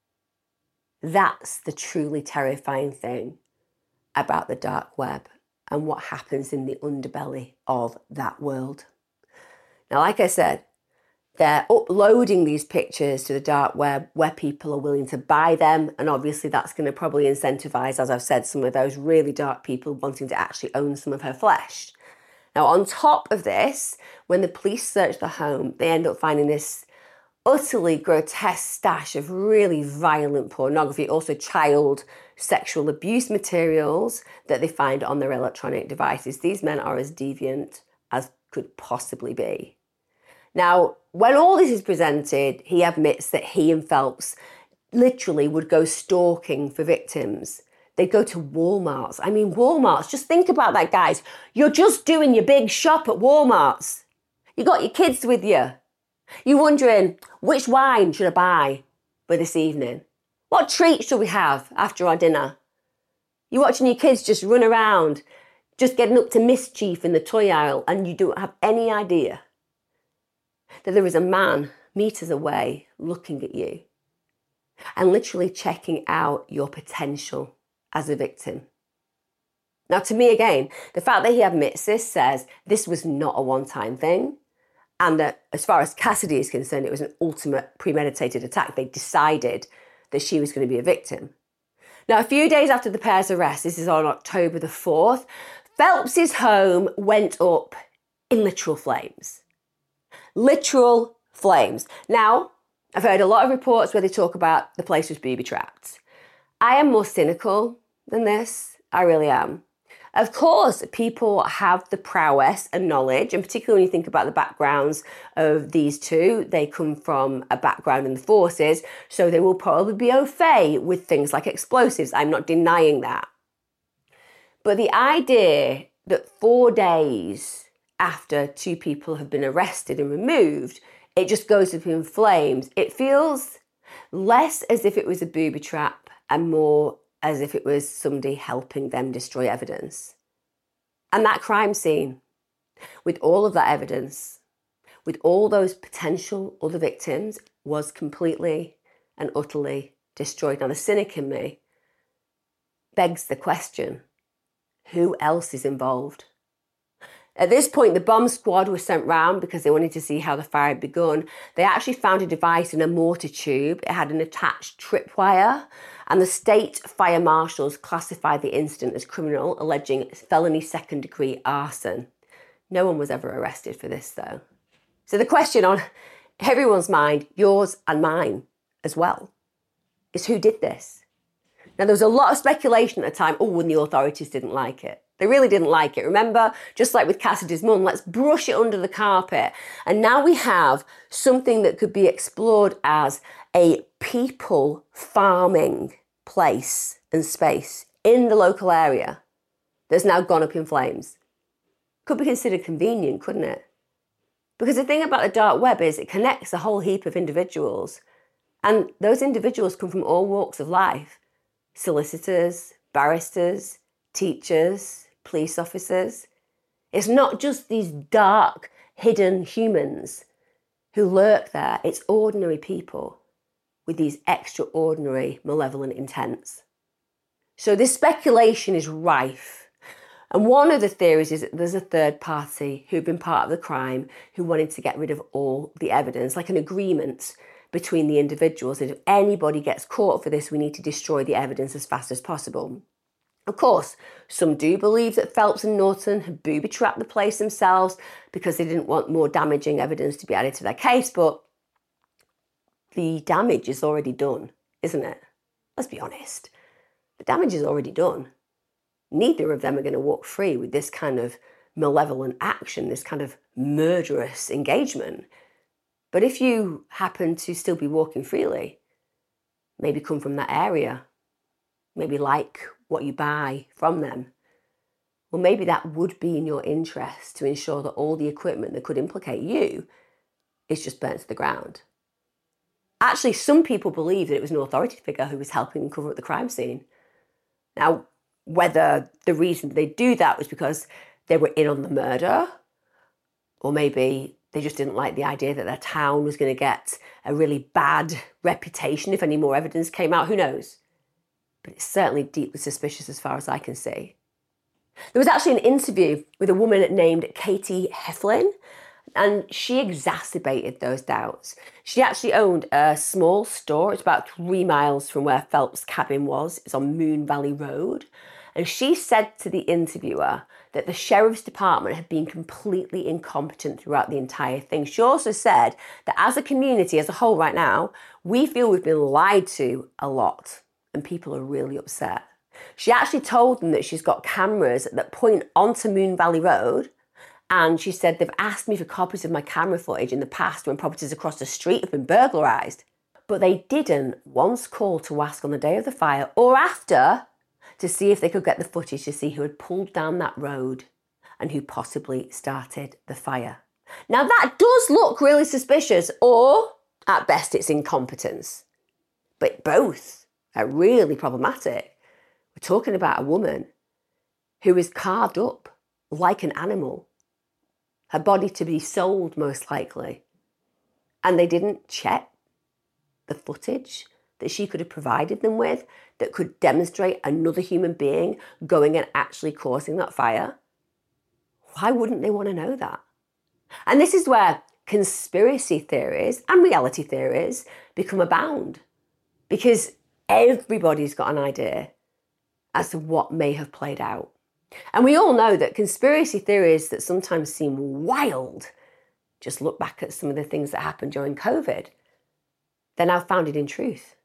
That's the truly terrifying thing about the dark web and what happens in the underbelly of that world. Now, like I said, they're uploading these pictures to the dark web where people are willing to buy them. And obviously that's going to probably incentivize, as I've said, some of those really dark people wanting to actually own some of her flesh. Now, on top of this, when the police search the home, they end up finding this utterly grotesque stash of really violent pornography, also child sexual abuse materials that they find on their electronic devices. These men are as deviant as could possibly be. Now, when all this is presented, he admits that he and Phelps literally would go stalking for victims. They'd go to Walmarts. I mean, Walmarts, just think about that, guys. You're just doing your big shop at Walmarts. You got your kids with you. You're wondering, which wine should I buy for this evening? What treat should we have after our dinner? You're watching your kids just run around, just getting up to mischief in the toy aisle, and you don't have any idea that there is a man meters away looking at you and literally checking out your potential as a victim. Now, to me, again, the fact that he admits this says this was not a one-time thing, and that as far as Cassidy is concerned, it was an ultimate premeditated attack. They decided that she was going to be a victim. Now, a few days after the pair's arrest, this is on October the fourth, Phelps's home went up in literal flames. Literal flames. Now, I've heard a lot of reports where they talk about the place was booby-trapped. I am more cynical than this. I really am. Of course, people have the prowess and knowledge, and particularly when you think about the backgrounds of these two, they come from a background in the forces, so they will probably be au fait with things like explosives. I'm not denying that. But the idea that four days after two people have been arrested and removed, it just goes up in flames, it feels less as if it was a booby trap and more as if it was somebody helping them destroy evidence. And that crime scene, with all of that evidence, with all those potential other victims, was completely and utterly destroyed. Now, the cynic in me begs the question, who else is involved? At this point, the bomb squad was sent round because they wanted to see how the fire had begun. They actually found a device in a mortar tube. It had an attached tripwire, and the state fire marshals classified the incident as criminal, alleging felony second-degree arson. No one was ever arrested for this, though. So the question on everyone's mind, yours and mine as well, is who did this? Now, there was a lot of speculation at the time, oh, and the authorities didn't like it. They really didn't like it. Remember, just like with Cassidy's mum, let's brush it under the carpet. And now we have something that could be explored as a people farming place and space in the local area that's now gone up in flames. Could be considered convenient, couldn't it? Because the thing about the dark web is it connects a whole heap of individuals. And those individuals come from all walks of life. Solicitors, barristers, teachers, police officers. It's not just these dark, hidden humans who lurk there. It's ordinary people with these extraordinary, malevolent intents. So this speculation is rife. And one of the theories is that there's a third party who'd been part of the crime who wanted to get rid of all the evidence, like an agreement between the individuals that if anybody gets caught for this, we need to destroy the evidence as fast as possible. Of course, some do believe that Phelps and Norton had booby-trapped the place themselves because they didn't want more damaging evidence to be added to their case, but the damage is already done, isn't it? Let's be honest. The damage is already done. Neither of them are going to walk free with this kind of malevolent action, this kind of murderous engagement. But if you happen to still be walking freely, maybe come from that area, maybe like what you buy from them, well, maybe that would be in your interest to ensure that all the equipment that could implicate you is just burnt to the ground. Actually, some people believe that it was an authority figure who was helping cover up the crime scene. Now, whether the reason they do that was because they were in on the murder, or maybe they just didn't like the idea that their town was going to get a really bad reputation if any more evidence came out, who knows? But it's certainly deeply suspicious as far as I can see. There was actually an interview with a woman named Katie Heflin, and she exacerbated those doubts. She actually owned a small store. It's about three miles from where Phelps' cabin was. It's on Moon Valley Road. And she said to the interviewer that the sheriff's department had been completely incompetent throughout the entire thing. She also said that as a community, as a whole right now, we feel we've been lied to a lot and people are really upset. She actually told them that she's got cameras that point onto Moon Valley Road, and she said they've asked me for copies of my camera footage in the past when properties across the street have been burglarised. But they didn't once call to ask on the day of the fire or after to see if they could get the footage to see who had pulled down that road and who possibly started the fire. Now that does look really suspicious, or at best it's incompetence. But both are really problematic. We're talking about a woman who was carved up like an animal, her body to be sold most likely, and they didn't check the footage that she could have provided them with that could demonstrate another human being going and actually causing that fire. Why wouldn't they want to know that? And this is where conspiracy theories and reality theories become abound, because everybody's got an idea as to what may have played out. And we all know that conspiracy theories that sometimes seem wild, just look back at some of the things that happened during COVID, they're now founded in truth.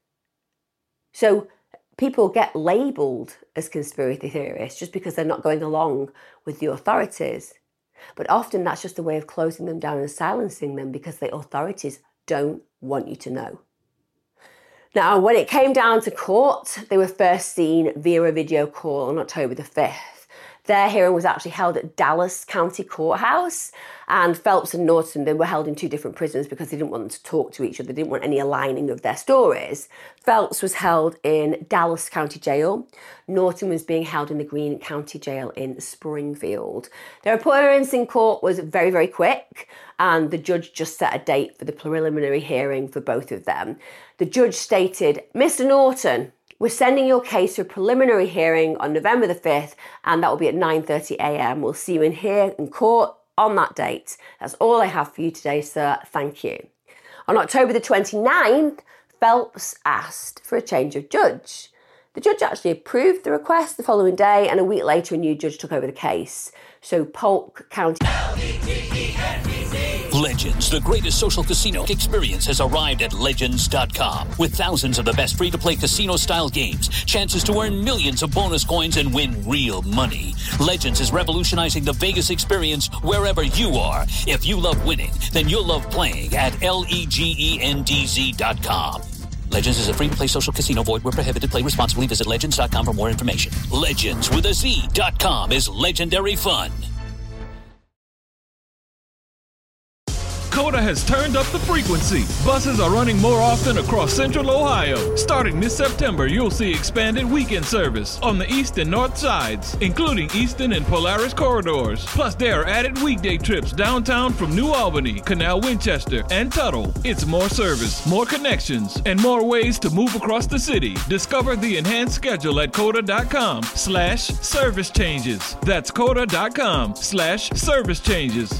So people get labelled as conspiracy theorists just because they're not going along with the authorities. But often that's just a way of closing them down and silencing them because the authorities don't want you to know. Now, when it came down to court, they were first seen via a video call on October the fifth. Their hearing was actually held at Dallas County Courthouse, and Phelps and Norton, they were held in two different prisons because they didn't want them to talk to each other. They didn't want any aligning of their stories. Phelps was held in Dallas County Jail. Norton was being held in the Greene County Jail in Springfield. Their appearance in court was very, very quick, and the judge just set a date for the preliminary hearing for both of them. The judge stated, "Mister Norton, We're sending your case to a preliminary hearing on November the fifth, and that will be at nine thirty a m. We'll see you in here in court on that date. That's all I have for you today, sir. Thank you. On October the twenty-ninth, Phelps asked for a change of judge. The judge actually approved the request the following day, and a week later a new judge took over the case. So Polk County... Legends, the greatest social casino experience, has arrived at Legends dot com. With thousands of the best free-to-play casino-style games, chances to earn millions of bonus coins and win real money. Legends is revolutionizing the Vegas experience wherever you are. If you love winning, then you'll love playing at L-E-G-E-N-D-Z dot com. Legends is a free-to-play social casino. Void where prohibited. Play responsibly. Visit Legends dot com for more information. Legends with a Z dot com is legendary fun. Coda has turned up the frequency. Buses are running more often across Central Ohio. Starting this September, you'll see expanded weekend service on the east and north sides, including Easton and Polaris corridors. Plus, there are added weekday trips downtown from New Albany, Canal Winchester, and Tuttle. It's more service, more connections, and more ways to move across the city. Discover the enhanced schedule at Coda dot com slash service changes. That's Coda dot com slash service changes.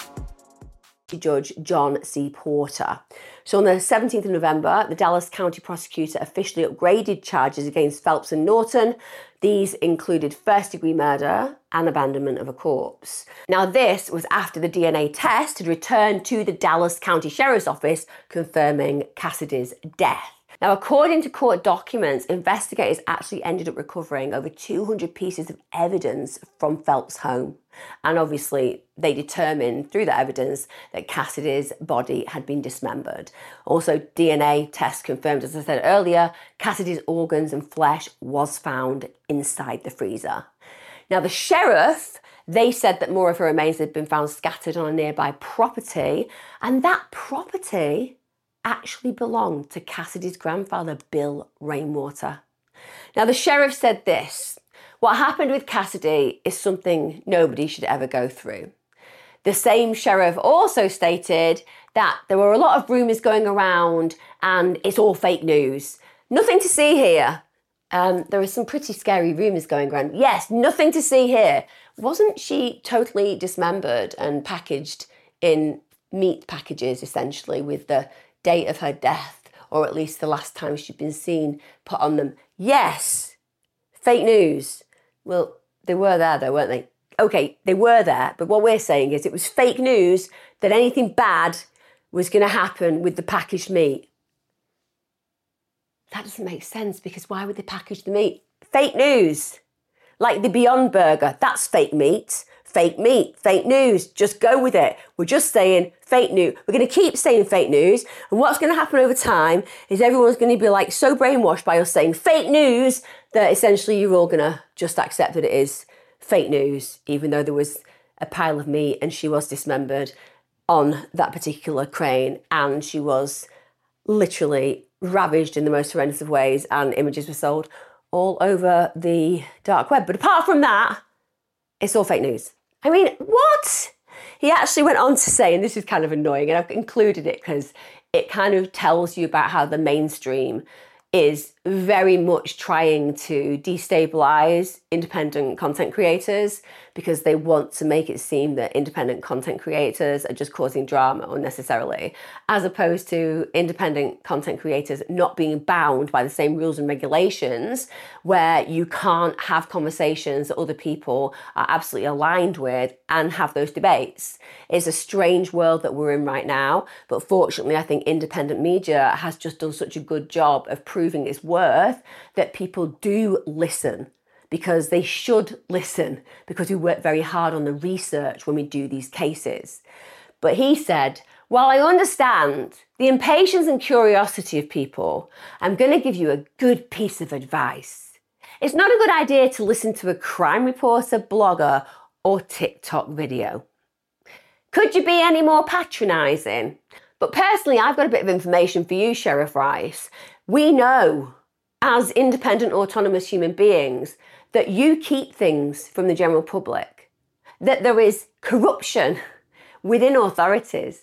Judge John C. Porter. So on the seventeenth of November, the Dallas County prosecutor officially upgraded charges against Phelps and Norton. These included first-degree murder and abandonment of a corpse. Now, this was after the D N A test had returned to the Dallas County Sheriff's Office confirming Cassidy's death. Now, according to court documents, investigators actually ended up recovering over two hundred pieces of evidence from Phelps' home. And obviously, they determined through that evidence that Cassidy's body had been dismembered. Also, D N A tests confirmed, as I said earlier, Cassidy's organs and flesh was found inside the freezer. Now, the sheriff, they said that more of her remains had been found scattered on a nearby property, and that property actually belonged to Cassidy's grandfather, Bill Rainwater. Now, the sheriff said this: what happened with Cassidy is something nobody should ever go through. The same sheriff also stated that there were a lot of rumours going around and it's all fake news. Nothing to see here. Um, there were some pretty scary rumours going around. Yes, nothing to see here. Wasn't she totally dismembered and packaged in meat packages, essentially, with the date of her death, or at least the last time she'd been seen, put on them? Yes. Fake news. Well, they were there though, weren't they? Okay, they were there, but what we're saying is it was fake news that anything bad was going to happen with the packaged meat. That doesn't make sense, because why would they package the meat? Fake news. Like the Beyond Burger, that's fake meat. Fake meat, fake news, just go with it. We're just saying fake news. We're going to keep saying fake news. And what's going to happen over time is everyone's going to be like so brainwashed by us saying fake news that essentially you're all going to just accept that it is fake news, even though there was a pile of meat and she was dismembered on that particular crane and she was literally ravaged in the most horrendous of ways, and images were sold all over the dark web. But apart from that, it's all fake news. I mean, what? He actually went on to say, and this is kind of annoying, and I've included it because it kind of tells you about how the mainstream is very much trying to destabilize independent content creators because they want to make it seem that independent content creators are just causing drama unnecessarily, as opposed to independent content creators not being bound by the same rules and regulations where you can't have conversations that other people are absolutely aligned with and have those debates. It's a strange world that we're in right now, but fortunately I think independent media has just done such a good job of proving its worth that people do listen, because they should listen, because we work very hard on the research when we do these cases. But he said, while I understand the impatience and curiosity of people, I'm going to give you a good piece of advice. It's not a good idea to listen to a crime reporter, blogger, or TikTok video. Could you be any more patronising? But personally, I've got a bit of information for you, Sheriff Rice. We know, as independent, autonomous human beings, that you keep things from the general public, that there is corruption within authorities.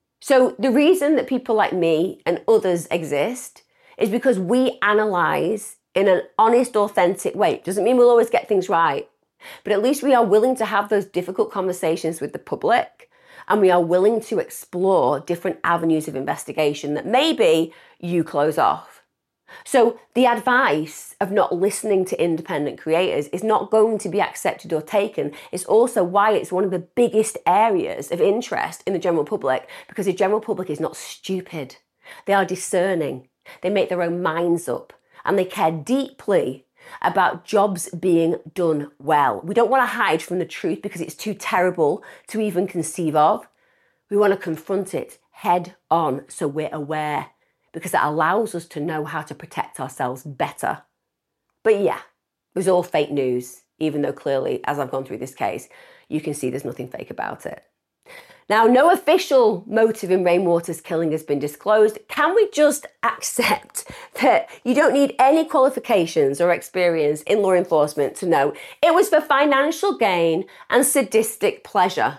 So the reason that people like me and others exist is because we analyse in an honest, authentic way. Doesn't mean we'll always get things right, but at least we are willing to have those difficult conversations with the public, and we are willing to explore different avenues of investigation that maybe you close off. So the advice of not listening to independent creators is not going to be accepted or taken. It's also why it's one of the biggest areas of interest in the general public, because the general public is not stupid. They are discerning. They make their own minds up, and they care deeply about jobs being done well. We don't want to hide from the truth because it's too terrible to even conceive of. We want to confront it head on so we're aware, because it allows us to know how to protect ourselves better. But yeah, it was all fake news, even though clearly, as I've gone through this case, you can see there's nothing fake about it. Now, no official motive in Rainwater's killing has been disclosed. Can we just accept that you don't need any qualifications or experience in law enforcement to know it was for financial gain and sadistic pleasure?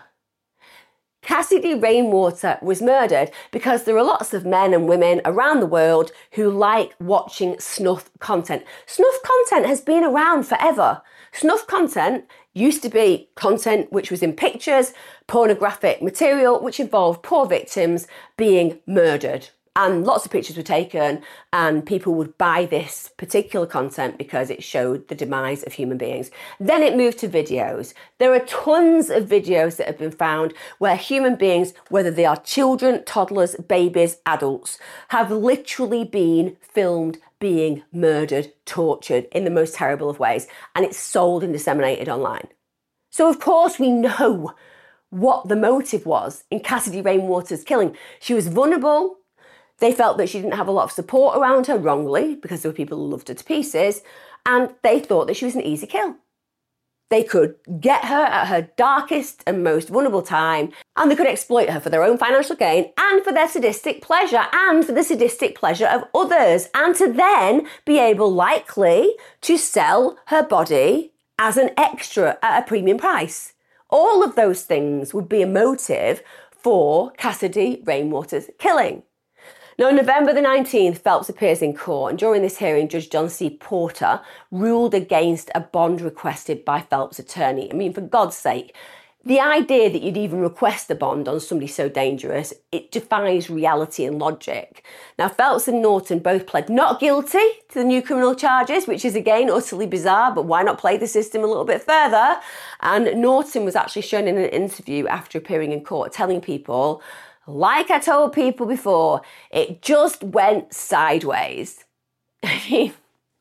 Cassidy Rainwater was murdered because there are lots of men and women around the world who like watching snuff content. Snuff content has been around forever. Snuff content used to be content which was in pictures, pornographic material which involved poor victims being murdered. And lots of pictures were taken, and people would buy this particular content because it showed the demise of human beings. Then it moved to videos. There are tons of videos that have been found where human beings, whether they are children, toddlers, babies, adults, have literally been filmed being murdered, tortured in the most terrible of ways, and it's sold and disseminated online. So of course we know what the motive was in Cassidy Rainwater's killing. She was vulnerable. They felt that she didn't have a lot of support around her, wrongly, because there were people who loved her to pieces, and they thought that she was an easy kill. They could get her at her darkest and most vulnerable time, and they could exploit her for their own financial gain and for their sadistic pleasure and for the sadistic pleasure of others, and to then be able, likely, to sell her body as an extra at a premium price. All of those things would be a motive for Cassidy Rainwater's killing. Now, on November the nineteenth, Phelps appears in court, and during this hearing, Judge John C. Porter ruled against a bond requested by Phelps' attorney. I mean, for God's sake, the idea that you'd even request a bond on somebody so dangerous, it defies reality and logic. Now, Phelps and Norton both pled not guilty to the new criminal charges, which is, again, utterly bizarre, but why not play the system a little bit further? And Norton was actually shown in an interview after appearing in court telling people, like I told people before, it just went sideways. I mean,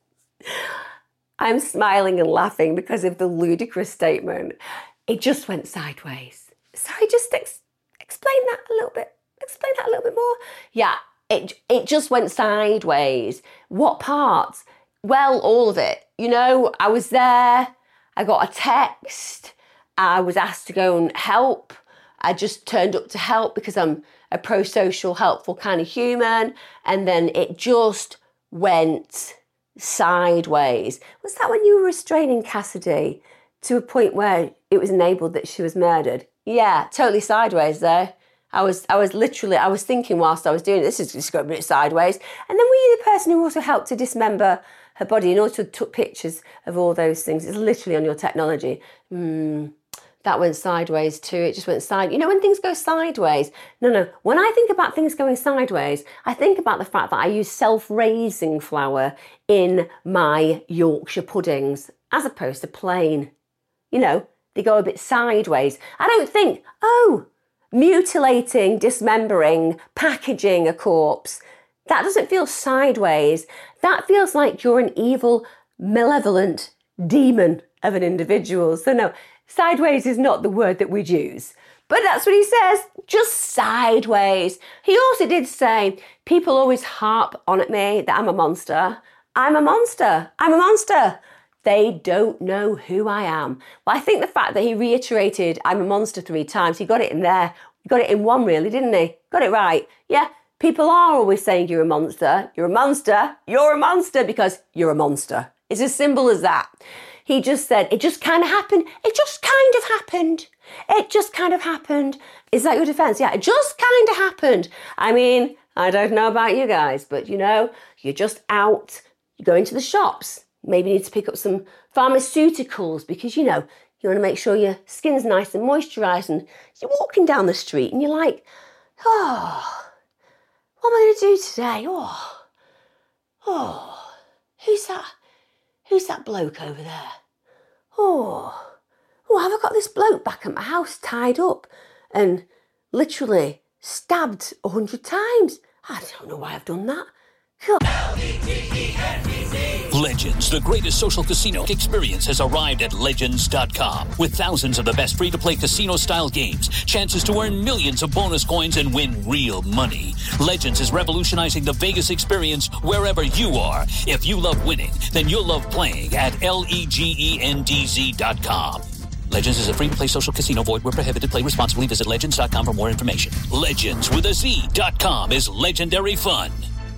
I'm smiling and laughing because of the ludicrous statement. It just went sideways. Sorry, just ex- explain that a little bit. Explain that a little bit more. Yeah, it it just went sideways. What parts? Well, all of it. You know, I was there. I got a text. I was asked to go and help. I just turned up to help because I'm a pro-social, helpful kind of human. And then it just went sideways. Was that when you were restraining Cassidy to a point where it was enabled that she was murdered? Yeah, totally sideways there. I was I was literally, I was thinking whilst I was doing it, this is just going a bit sideways. And then were you the person who also helped to dismember her body and also took pictures of all those things? It's literally on your technology. Hmm. That went sideways too. It just went side. You know, when things go sideways. No, no. When I think about things going sideways, I think about the fact that I use self-raising flour in my Yorkshire puddings as opposed to plain. You know, they go a bit sideways. I don't think, oh, mutilating, dismembering, packaging a corpse. That doesn't feel sideways. That feels like you're an evil, malevolent demon of an individual. So no, sideways is not the word that we'd use. But that's what he says, just sideways. He also did say, people always harp on at me that I'm a monster. I'm a monster. I'm a monster. They don't know who I am. Well, I think the fact that he reiterated I'm a monster three times, he got it in there. He got it in one really, didn't he? Got it right. Yeah, people are always saying you're a monster. You're a monster. You're a monster because you're a monster. It's as simple as that. He just said, it just kind of happened. It just kind of happened. It just kind of happened. Is that your defense? Yeah, it just kind of happened. I mean, I don't know about you guys, but you know, you're just out. You go into the shops, maybe you need to pick up some pharmaceuticals because, you know, you want to make sure your skin's nice and moisturised, and you're walking down the street and you're like, oh, what am I going to do today? Oh, oh, who's that? Who's that bloke over there? Oh, oh, have I got this bloke back at my house tied up and literally stabbed a hundred times? I don't know why I've done that. Legends, the greatest social casino experience, has arrived at Legends dot com. With thousands of the best free-to-play casino-style games, chances to earn millions of bonus coins and win real money. Legends is revolutionizing the Vegas experience wherever you are. If you love winning, then you'll love playing at L-E-G-E-N-D-Z dot com. Legends is a free-to-play social casino. Void where prohibited. Play responsibly. Visit Legends dot com for more information. Legends with a Z dot com is legendary fun.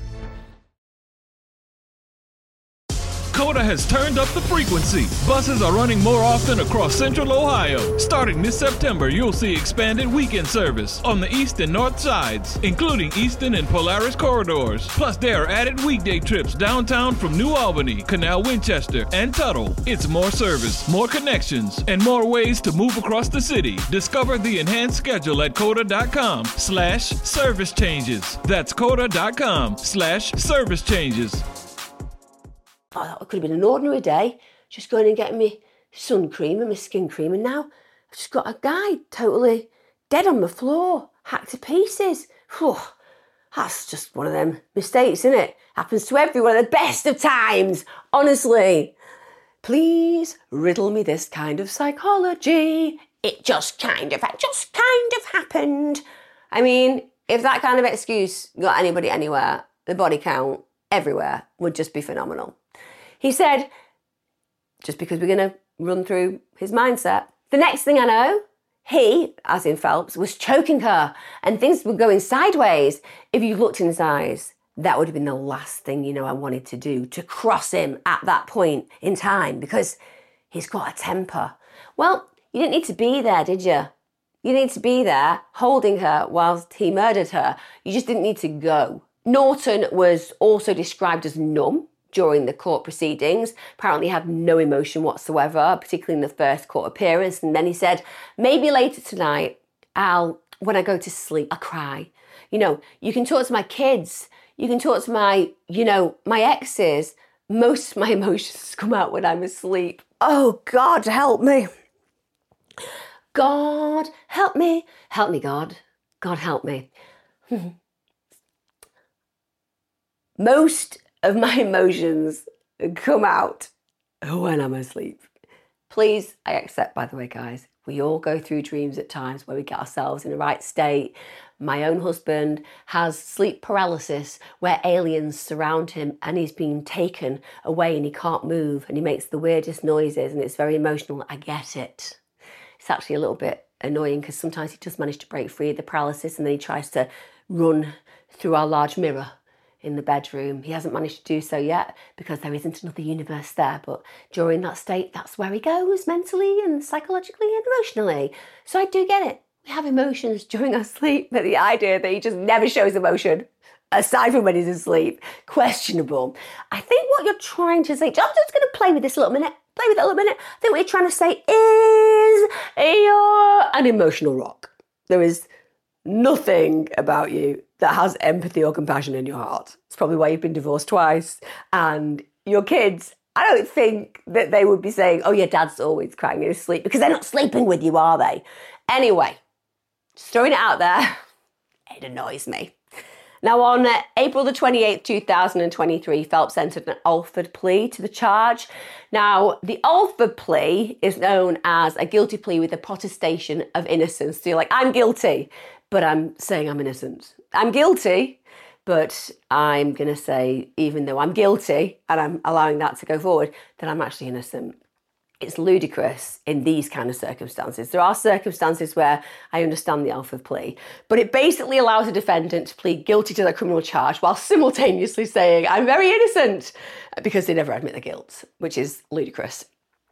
COTA has turned up the frequency. Buses are running more often across Central Ohio. Starting this September, you'll see expanded weekend service on the east and north sides, including Eastern and Polaris corridors. Plus, there are added weekday trips downtown from New Albany, Canal Winchester, and Tuttle. It's more service, more connections, and more ways to move across the city. Discover the enhanced schedule at COTA dot com slash service changes. That's COTA dot com slash service changes. Oh, that could have been an ordinary day, just going and getting me sun cream and my skin cream, and now I've just got a guy totally dead on the floor, hacked to pieces. Whew, that's just one of them mistakes, isn't it? Happens to everyone at the best of times, honestly. Please riddle me this kind of psychology. It just kind of, just kind of happened. I mean, if that kind of excuse got anybody anywhere, the body count everywhere would just be phenomenal. He said, just because we're going to run through his mindset, the next thing I know, he, as in Phelps, was choking her and things were going sideways. If you looked in his eyes, that would have been the last thing, you know, I wanted to do, to cross him at that point in time, because he's got a temper. Well, you didn't need to be there, did you? You didn't need to be there holding her whilst he murdered her. You just didn't need to go. Norton was also described as numb during the court proceedings, apparently had no emotion whatsoever, particularly in the first court appearance. And then he said, maybe later tonight, I'll, when I go to sleep, I'll cry. You know, you can talk to my kids, you can talk to my, you know, my exes. Most of my emotions come out when I'm asleep. Oh, God, help me. God, help me. Help me, God. God, help me. Most of my emotions come out when I'm asleep. Please, I accept, by the way, guys, we all go through dreams at times where we get ourselves in the right state. My own husband has sleep paralysis where aliens surround him and he's being taken away and he can't move and he makes the weirdest noises and it's very emotional. I get it. It's actually a little bit annoying because sometimes he does manage to break free of the paralysis and then he tries to run through our large mirror in the bedroom. He hasn't managed to do so yet because there isn't another universe there, but during that state, that's where he goes mentally and psychologically and emotionally. So I do get it. We have emotions during our sleep, but the idea that he just never shows emotion, aside from when he's asleep, questionable. I think what you're trying to say, I'm just going to play with this a little minute, play with it a little minute. I think what you're trying to say is you're an emotional rock. There is nothing about you that has empathy or compassion in your heart. It's probably why you've been divorced twice. And your kids, I don't think that they would be saying, oh, your dad's always crying in his sleep, because they're not sleeping with you, are they? Anyway, just throwing it out there, it annoys me. Now, on uh, April the twenty-eighth, two thousand twenty-three, Phelps entered an Alford plea to the charge. Now, the Alford plea is known as a guilty plea with a protestation of innocence. So you're like, I'm guilty, but I'm saying I'm innocent. I'm guilty, but I'm going to say, even though I'm guilty and I'm allowing that to go forward, that I'm actually innocent. It's ludicrous in these kind of circumstances. There are circumstances where I understand the Alford plea, but it basically allows a defendant to plead guilty to their criminal charge while simultaneously saying, I'm very innocent, because they never admit their guilt, which is ludicrous.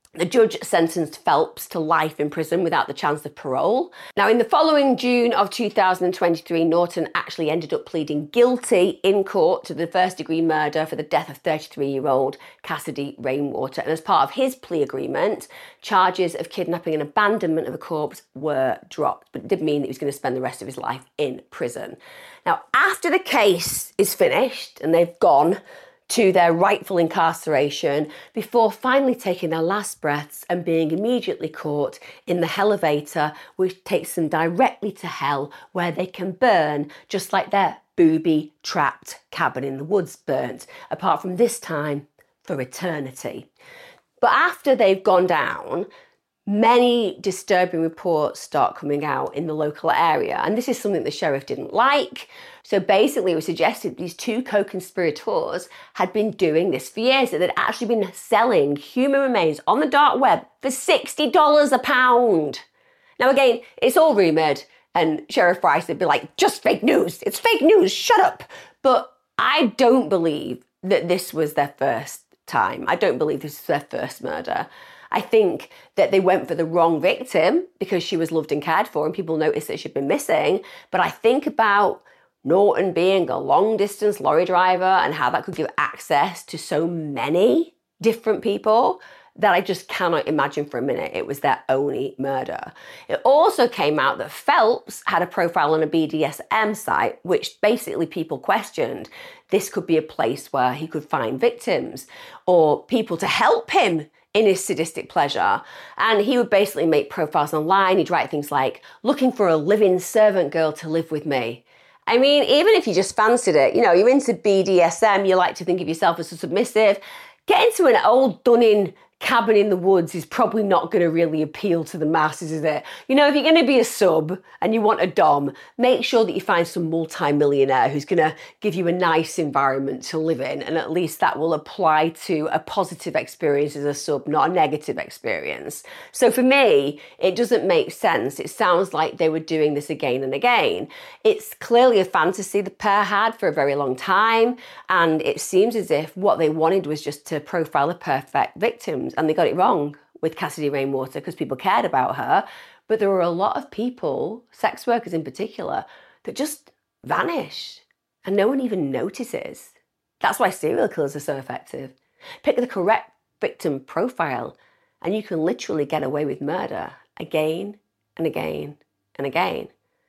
The judge sentenced Phelps to life in prison without the chance of parole. Now, in the following June of two thousand twenty-three, Norton actually ended up pleading guilty in court to the first-degree murder for the death of thirty-three-year-old Cassidy Rainwater. And as part of his plea agreement, charges of kidnapping and abandonment of a corpse were dropped, but it did mean that he was going to spend the rest of his life in prison. Now, after the case is finished and they've gone to their rightful incarceration before finally taking their last breaths and being immediately caught in the Hellevator, which takes them directly to hell, where they can burn just like their booby-trapped cabin in the woods burnt, apart from this time for eternity. But after they've gone down, many disturbing reports start coming out in the local area, and this is something the sheriff didn't like. So basically it was suggested these two co-conspirators had been doing this for years, that they'd actually been selling human remains on the dark web for sixty dollars a pound. Now again, it's all rumoured, and Sheriff Bryce would be like, just fake news, it's fake news, shut up. But I don't believe that this was their first time. I don't believe this was their first murder. I think that they went for the wrong victim because she was loved and cared for and people noticed that she'd been missing. But I think about Norton being a long-distance lorry driver and how that could give access to so many different people that I just cannot imagine for a minute it was their only murder. It also came out that Phelps had a profile on a B D S M site, which basically people questioned. This could be a place where he could find victims or people to help him in his sadistic pleasure. And he would basically make profiles online. He'd write things like, looking for a living servant girl to live with me. I mean, even if you just fancied it, you know, you're into B D S M, you like to think of yourself as a submissive, get into an old done-in cabin in the woods is probably not going to really appeal to the masses, is it? You know, if you're going to be a sub and you want a dom, make sure that you find some multi-millionaire who's going to give you a nice environment to live in, and at least that will apply to a positive experience as a sub, not a negative experience. So for me, it doesn't make sense. It sounds like they were doing this again and again. It's clearly a fantasy the pair had for a very long time, and it seems as if what they wanted was just to profile the perfect victims. And they got it wrong with Cassidy Rainwater because people cared about her. But there were a lot of people, sex workers in particular, that just vanish and no one even notices. That's why serial killers are so effective. Pick the correct victim profile and you can literally get away with murder again and again and again.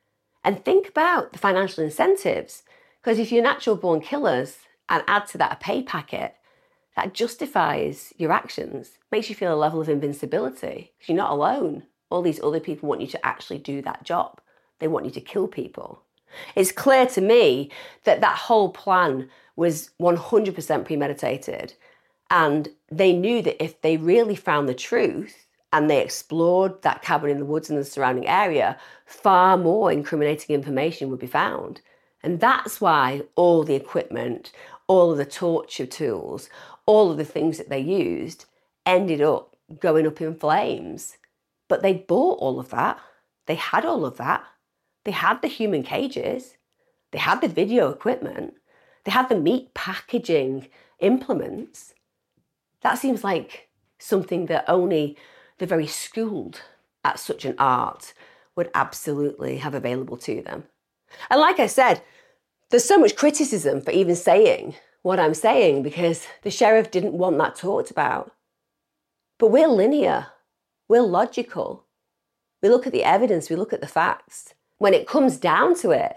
And think about the financial incentives, because if you're natural born killers and add to that a pay packet, that justifies your actions, makes you feel a level of invincibility because you're not alone. All these other people want you to actually do that job. They want you to kill people. It's clear to me that that whole plan was one hundred percent premeditated, and they knew that if they really found the truth and they explored that cabin in the woods and the surrounding area, far more incriminating information would be found. And that's why all the equipment, all of the torture tools, all of the things that they used ended up going up in flames. But they bought all of that. They had all of that. They had the human cages. They had the video equipment. They had the meat packaging implements. That seems like something that only the very schooled at such an art would absolutely have available to them. And like I said, there's so much criticism for even saying what I'm saying because the sheriff didn't want that talked about. But we're linear, we're logical. We look at the evidence, we look at the facts. When it comes down to it,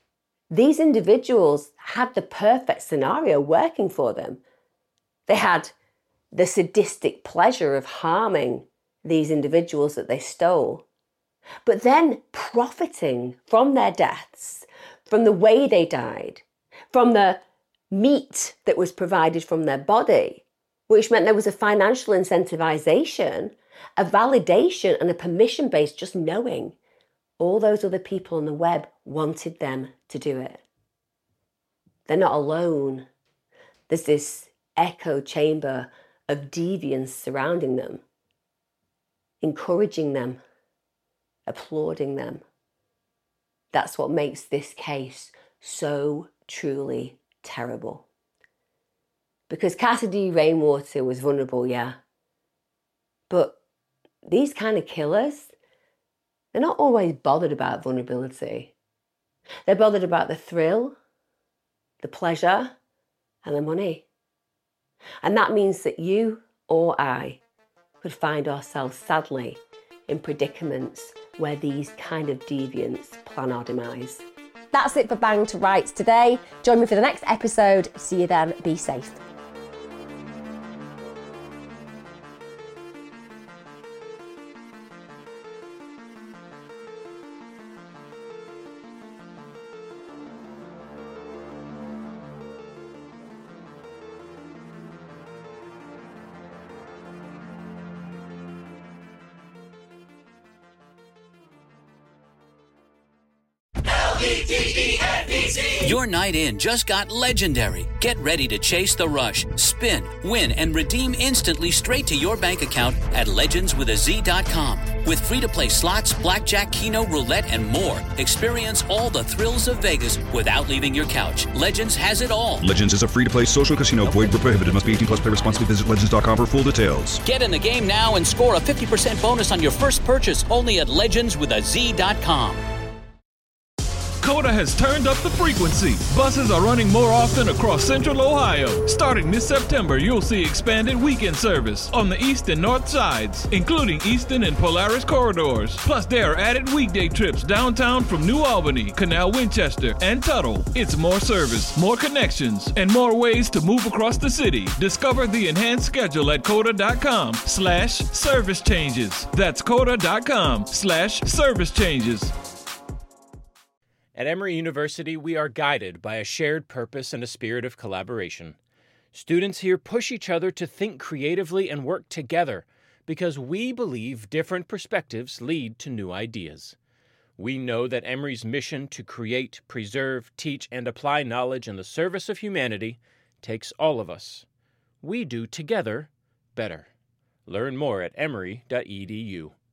these individuals had the perfect scenario working for them. They had the sadistic pleasure of harming these individuals that they stole, but then profiting from their deaths, from the way they died, from the meat that was provided from their body, which meant there was a financial incentivization, a validation and a permission base just knowing all those other people on the web wanted them to do it. They're not alone. There's this echo chamber of deviance surrounding them, encouraging them, applauding them. That's what makes this case so truly terrible. Because Cassidy Rainwater was vulnerable, yeah. But these kind of killers, they're not always bothered about vulnerability. They're bothered about the thrill, the pleasure, and the money. And that means that you or I could find ourselves sadly in predicaments where these kind of deviants plan our demise. That's it for Bang to Rights today. Join me for the next episode. See you then. Be safe. Your night in just got legendary. Get ready to chase the rush, spin, win, and redeem instantly straight to your bank account at legends with a z dot com. With free-to-play slots, blackjack, keno, roulette, and more, experience all the thrills of Vegas without leaving your couch. Legends has it all. Legends is a free-to-play social casino. Void where prohibited. Must be eighteen plus. Play responsibly. Visit legends dot com for full details. Get in the game now and score a fifty percent bonus on your first purchase only at legends with a z dot com. Coda has turned up the frequency. Buses are running more often across Central Ohio. Starting this September, you'll see expanded weekend service on the east and north sides, including Eastern and Polaris corridors. Plus, there are added weekday trips downtown from New Albany, Canal Winchester, and Tuttle. It's more service, more connections, and more ways to move across the city. Discover the enhanced schedule at coda.com slash service changes. That's coda.com slash service changes. At Emory University, we are guided by a shared purpose and a spirit of collaboration. Students here push each other to think creatively and work together because we believe different perspectives lead to new ideas. We know that Emory's mission to create, preserve, teach, and apply knowledge in the service of humanity takes all of us. We do together better. Learn more at emory dot e d u.